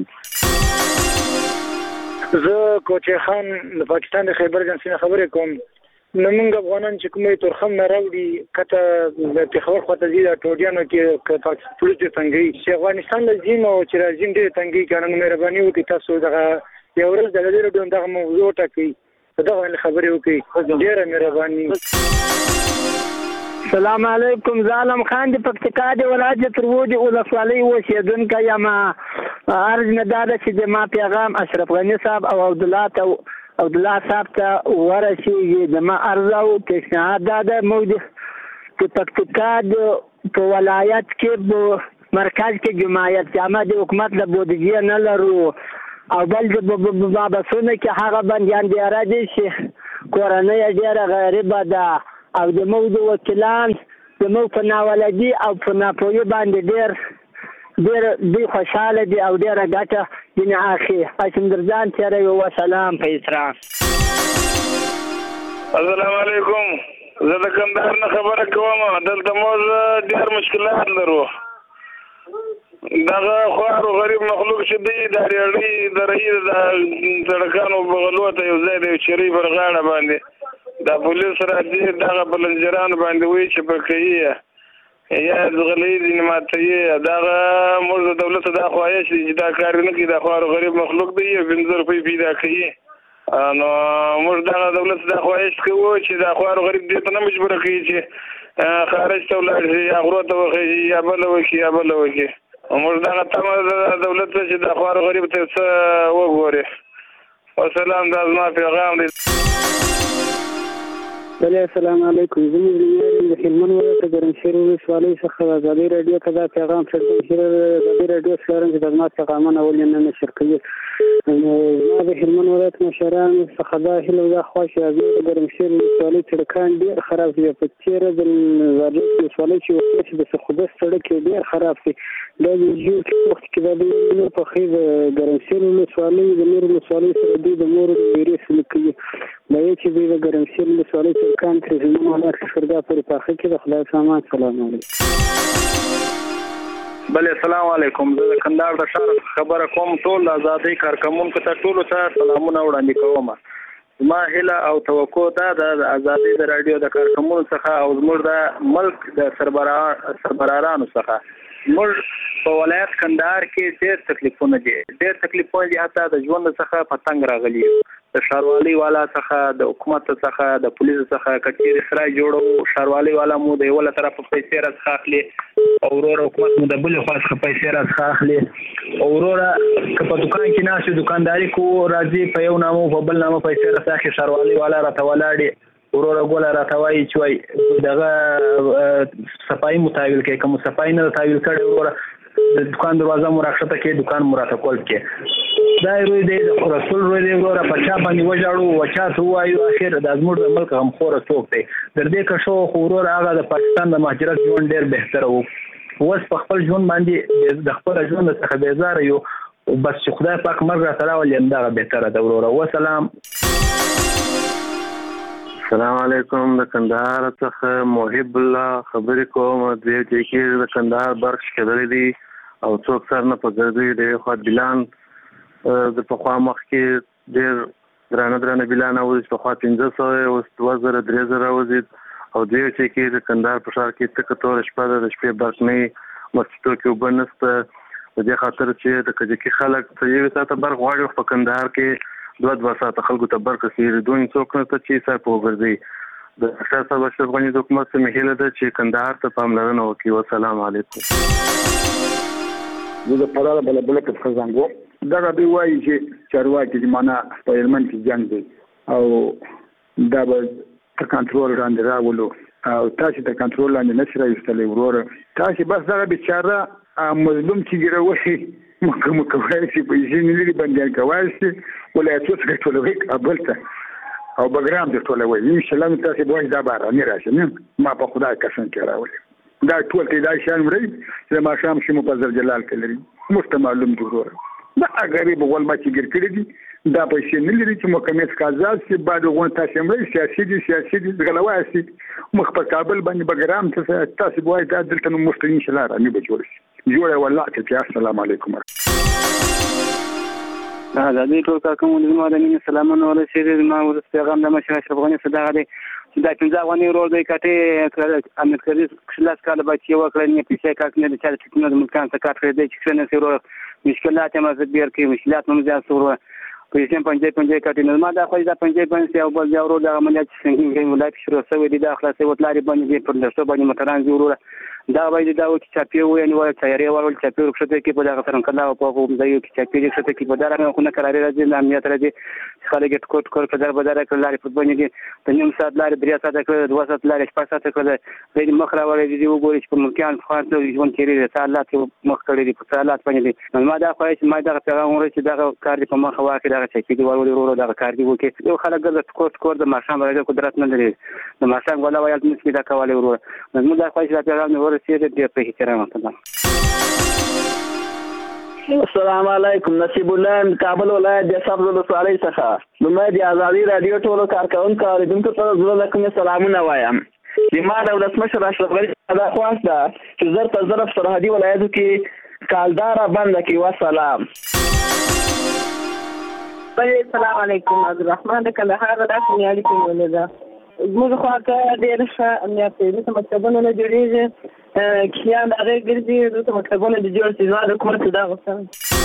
[SPEAKER 18] زه کوچې خان د پاکستان د خیبر ایجنسۍ نه خبرې کوم. نو موږ افغانان چې کومې تورخم نه راوړي کته د پېښور خواته ځي د ټوډیانو کې که پولیس ډېر تنګوي چې افغانستان له ځیم او چې راځیم ډېر تنګوي که نه مهرباني وکړي تاسو دغه یو ورځ د ازادي راډیو دغه موضوع وټاکئ په دغه باندې خبرې وکړئ ډېره مهرباني.
[SPEAKER 19] السلام علیکم. زه عالم خان د پکتیکا د ولایت د تروج ولسوالۍ اوسېدونکی یم. عرض مې دا ده چې د ما پیغام اشرف غني صاحب او عبدالله ته عبدالله صاحب ته ورسېږي. د ما عرض او پیشنهاد دا ده موږ د پکتیکا په ولایت کې په مرکز کې جماعت جامع د حکومت له بودیجې نه لرو او بل د بابسونو کې هغه بندیان دی راځي چې کورنۍ ډېره غریبه ده او د موږ د وکیلان د موږ په ناولدي او په ناپوهي باندې ډېر ډېر دوی خوشحاله دي او ډېره ګټه ځینې اخلي. هاشم درجان تېروي وسلام په اسراف.
[SPEAKER 23] السلام علیکم. زه د کندهار نه خبره کوم. دلته موږ ډېر مشکلات لرو. دغه خوار او غریب مخلوق چې دی د ریاړۍ د رهي د سړکانو بغلو ته یو ځای دی چرۍ پر غاړه باندې دا پولیس راځي دغه بلنجرانو باندې وایي چې په کوي یا زغلۍ ځینې ماتوي دغه موږ د دولت دا خواهش دی چې دا کار نه کړي دا خوار او غریب مخلوق دی یو پنځه روپۍ پیدا کوي. نو موږ دغه دولت دا خواهش کوو چې دا خوار او غریب دې ته نه مجبوره کوي چې خارج ته ولاړ شي یا غرو ته وخېږي یا بله وکړي یا بله وکړي. موږ دغه تمه د دولت ته چې دا خوار او غریب ته څه وګوري. وسلام. دا زما پیغام دی.
[SPEAKER 27] السلام علیکم. زموږ د هلمند ولایت د ګرمسیر ولسوالۍ څخه د ازادي راډیو ته دا پیغام څرګند شوی د ازادي راډیو څلورم چې د زما پیغامونه ولې نه نشر کوي
[SPEAKER 1] ما د هلمند ولایت مشران څخه دا هیله دا خوښ راځي د ګرمسیر ولسوالۍ سړکان ډېر خراب دي په تیره د زاړه ولسوالۍ چې وخت د سخوده سړک ډېر خراب دي دا د یو وخت کې د نو په خې د ګرمسیر ولسوالۍ د نور ولسوالۍ سره د مور د ویرې سلوکي دا چې د ګرمسیر ولسوالۍ سړکان تر هلمند ولایت فردا پورې پاخه کې د خدای سامان سلام علیکم.
[SPEAKER 3] بله السلام علیکم. زه د کندهار د ښار خبره کوم. ټول آزادۍ کارکوونکو ته ټولو ته سلامونه وړاندې کوم. ما هیله او توقع ده د آزادۍ د رادیو د کارکوونکو څخه او زموږ د ملک د سربراهانو څخه موږ په ولایت کندهار کې ډېر تکلیفونه دي ډېر تکلیفونه دي حتی د ژوند څخه په تنګ راغلي د ښاروالۍ والا څخه د حکومت څخه د پولیسو څخه کچېرې سرای جوړو ښاروالۍ والا مو د یوه طرفه پیسې راڅخه اخلي او وروره حکومت مو د بلې خوا څخه پیسې راڅخه اخلي او وروره که په دوکان کې ناست یو دوکانداري کوو راځي په یو نامه په بل نامه پیسې راڅخه اخلي ښاروالۍ والا راته ولاړې وروره ګوله راته وایي چې وایي دغه صفایي مو تحویل کوي که مو صفایي نه ده تحویل کړی وروره د دکان دروازه مو راښکته کوي دکان مو راته کلب کوي دا روی دی د رسول روی دی وروره په چا باندې وژاړو و چا ته ووایو اخر دا زموږ د ملک غمخوره څوک دی در دې که شو خو وروره هغه د پاکستان د مهاجرت ژوند ډېر بهتره و اوس په خپل ژوند باندې د خپل ژوند څخه بیزاره یو بس چې خدای پاک مرګ راته راولي همدغه بهتره ده وروره وسلام.
[SPEAKER 6] السلام علیکم. د کندهار څخه محب الله خبرې کوم. د دې کې د کندهار برق شکېدلی دي او څوک سر نه په ګرځي د خوا بلان د پخوا مخکې ډېر درانه درانه بلان اوس پخوا پنځه سوه اوس دوه زره درې زره وزید او دې چې کې د کندهار په ښار کې تکه توره شپه ده د شپې برق نه وي مسجدو کې اوبه نشته د دې خاطر چې د کجکي خلک په یوې ساعته برق غواړي په کندهار کې دوه دوه ساعته خلکو ته برق رسېږي دوی څوک نشته چې سر په وګرځي د اشرف صاحب اشرف غني د حکومت څخه مې هیله ده چې کندهار ته پاملرنه وکړي. والسلام علیکم.
[SPEAKER 11] زه د پراله بلبله په خزانګو دغه دوی وایي چې چارواکي چې معنا په هلمند کې جنګ دی او دا به تر کنټرول لاندې راولو او تاسو د کنټرول لاندې نشئ راوستلی وروره تاسو بس دغه بیچاره مظلوم چې ګیروي مکه کولی شي پیسې نه لري بندیان کولی شي ولایتونو څخه ټولوي کابل ته او بګرام ته ټولوي انشاءالله نو تاسو به وایي دا باراني راشي نه ما په خدای قسم کې راولي دا ټول ته دا شان مري چې ماښام شي مو په زر جلال کې لري موږ معلوم دي وروره دا غریب ول ما چې ګر کړی دي دا پیسې نه لري چې محکمې څخه آزاد شي بعد غون تاسو مري سیاسي دي سیاسي دي غلواسي مخ په کابل باندې بګرام ته تاسو وایي دا دلته نو مشت ان شاء الله را نه بجوړ شي جوړه والله ته السلام علیکم.
[SPEAKER 21] آزادۍ ټول کارکوونکو زما د مینې سلامونه ورسېږي زما وروسته پیغام د مشر اشرف غني څخه دغه دی چې دا پنځه افغانۍ ورور دی کټې امیر کري لاس کاله باید چې وکړی نه پیسې کاک نه د چا د ټکونه د ملکان څخه کار کړی دی چې ښه نسي ورور مشکلات یې مزه بیر کوي مشکلات مو زیات ورور پیسې پنځه پنځه کټې نه ما دا خو دا پنځه پنځه او بل ورور د عملیات څنګه ولایت شروع شوی دی دا خلاصې وټلاري باندې پر لښته باندې متران ورور دا باید دا و چې چاپی و یعنی ول تیاری ورول چاپی ورخته کې په دغه سره کله په کوم ځای کې چاپی ورخته کې په دغه خونه قرار راځي د امنیت راځي خلک ټکوټ کور په در بدر کړل لري په باندې دي د نیم ساعت لري درې ساعت کړل دوه ساعت لري شپږ ساعت کړل د مخ راوړې دي وګورئ چې په ملکان خاص ژوند کېږي سالات مخ کړی دي په سالات باندې دي ما دا خو چې ما دا پیغام ورسې دا کار دي په مخ واکې دا چې دی ورول ورو دا کار دی وکي یو خلک د ټکوټ کور د ماشام راځي قدرت نه لري د ماشام غلا وایي چې دا کولای ورو نو دا خو چې پیغام ورسې دی په السلام علیکم. نصیب الله کابل ولایت د صبر ولسوالۍ څخه زما د آزادۍ رادیو ټولو کارکوونکو اوریدونکو ته زړه له کومې سلامونه وایم. زما د ولسمشر اشرف غني دا خواست ده چې زر په زر سرحدي ولایتو کې کالداره بنده کړي. وسلام.
[SPEAKER 20] السلام علیکم. عبدالرحمن د کندهار د رسمي اړیکو مولده زموږ خواته ډېر ښه امنیت دی دلته مکتبونه نه جوړېږي کیان د هغې ګرځي دلته مکتبونه د جوړ شي زما د حکومت دا غوښتنه.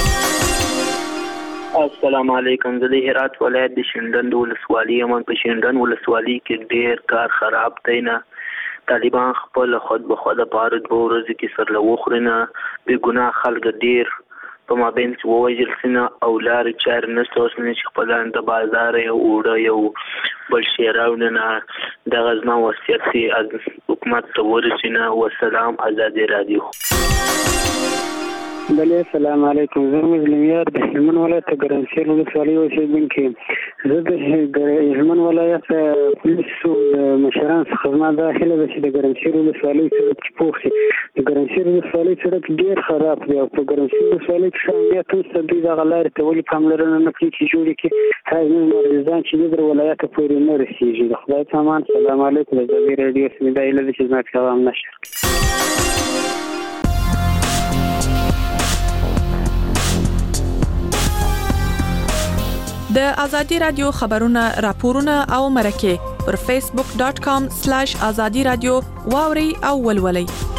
[SPEAKER 24] السلام علیکم. زه د هرات ولایت د شینډنډ ولسوالي یم. په شینډنډ ولسوالي کې ډېر کار خراب دی نه طالبان خپل خود به خود په هر دوه ورځو کې سر له وخوري نه بې ګناه خلک ډېر په مابین کې ووژل سي نه او لارې چارې نشته اوس نه چې خپلان د بازار یو اوړه یو بل شی راوړي نه دغه زما وصیت دی حکومت ته ورسي نه. وسلام. آزادۍ رادیو.
[SPEAKER 1] بله السلام علیکم. زه مظلوم یار د هلمند ولایت ګرمسیر ولسوالۍ اوسېدونکی. زه د هلمند ولایت پولیسو د مشرانو څخه زما دا هیله ده چې د ګرمسیر ولسوالۍ سړک چې پوخ شي. د ګرمسیر ولسوالۍ سړک ډېر خراب دی او په ګرمسیر ولسوالۍ کې ښه امنیت هم شته. دوی دغه لارې ته ولې پاملرنه نه کوي چې جوړې کړي هغه زموږ مریضان چې دي در ولایته پورې نه رسېږي. د خدای په امان. سلام علیکم. د ازادي راډیو څخه دا هیله ده چې زما پیغام نشر کړي.
[SPEAKER 5] د ازادي رادیو خبرونه راپورونه او مرکه پر فیسبوک ډاٹ کام سلاش ازادي رادیو واوري او ولولي.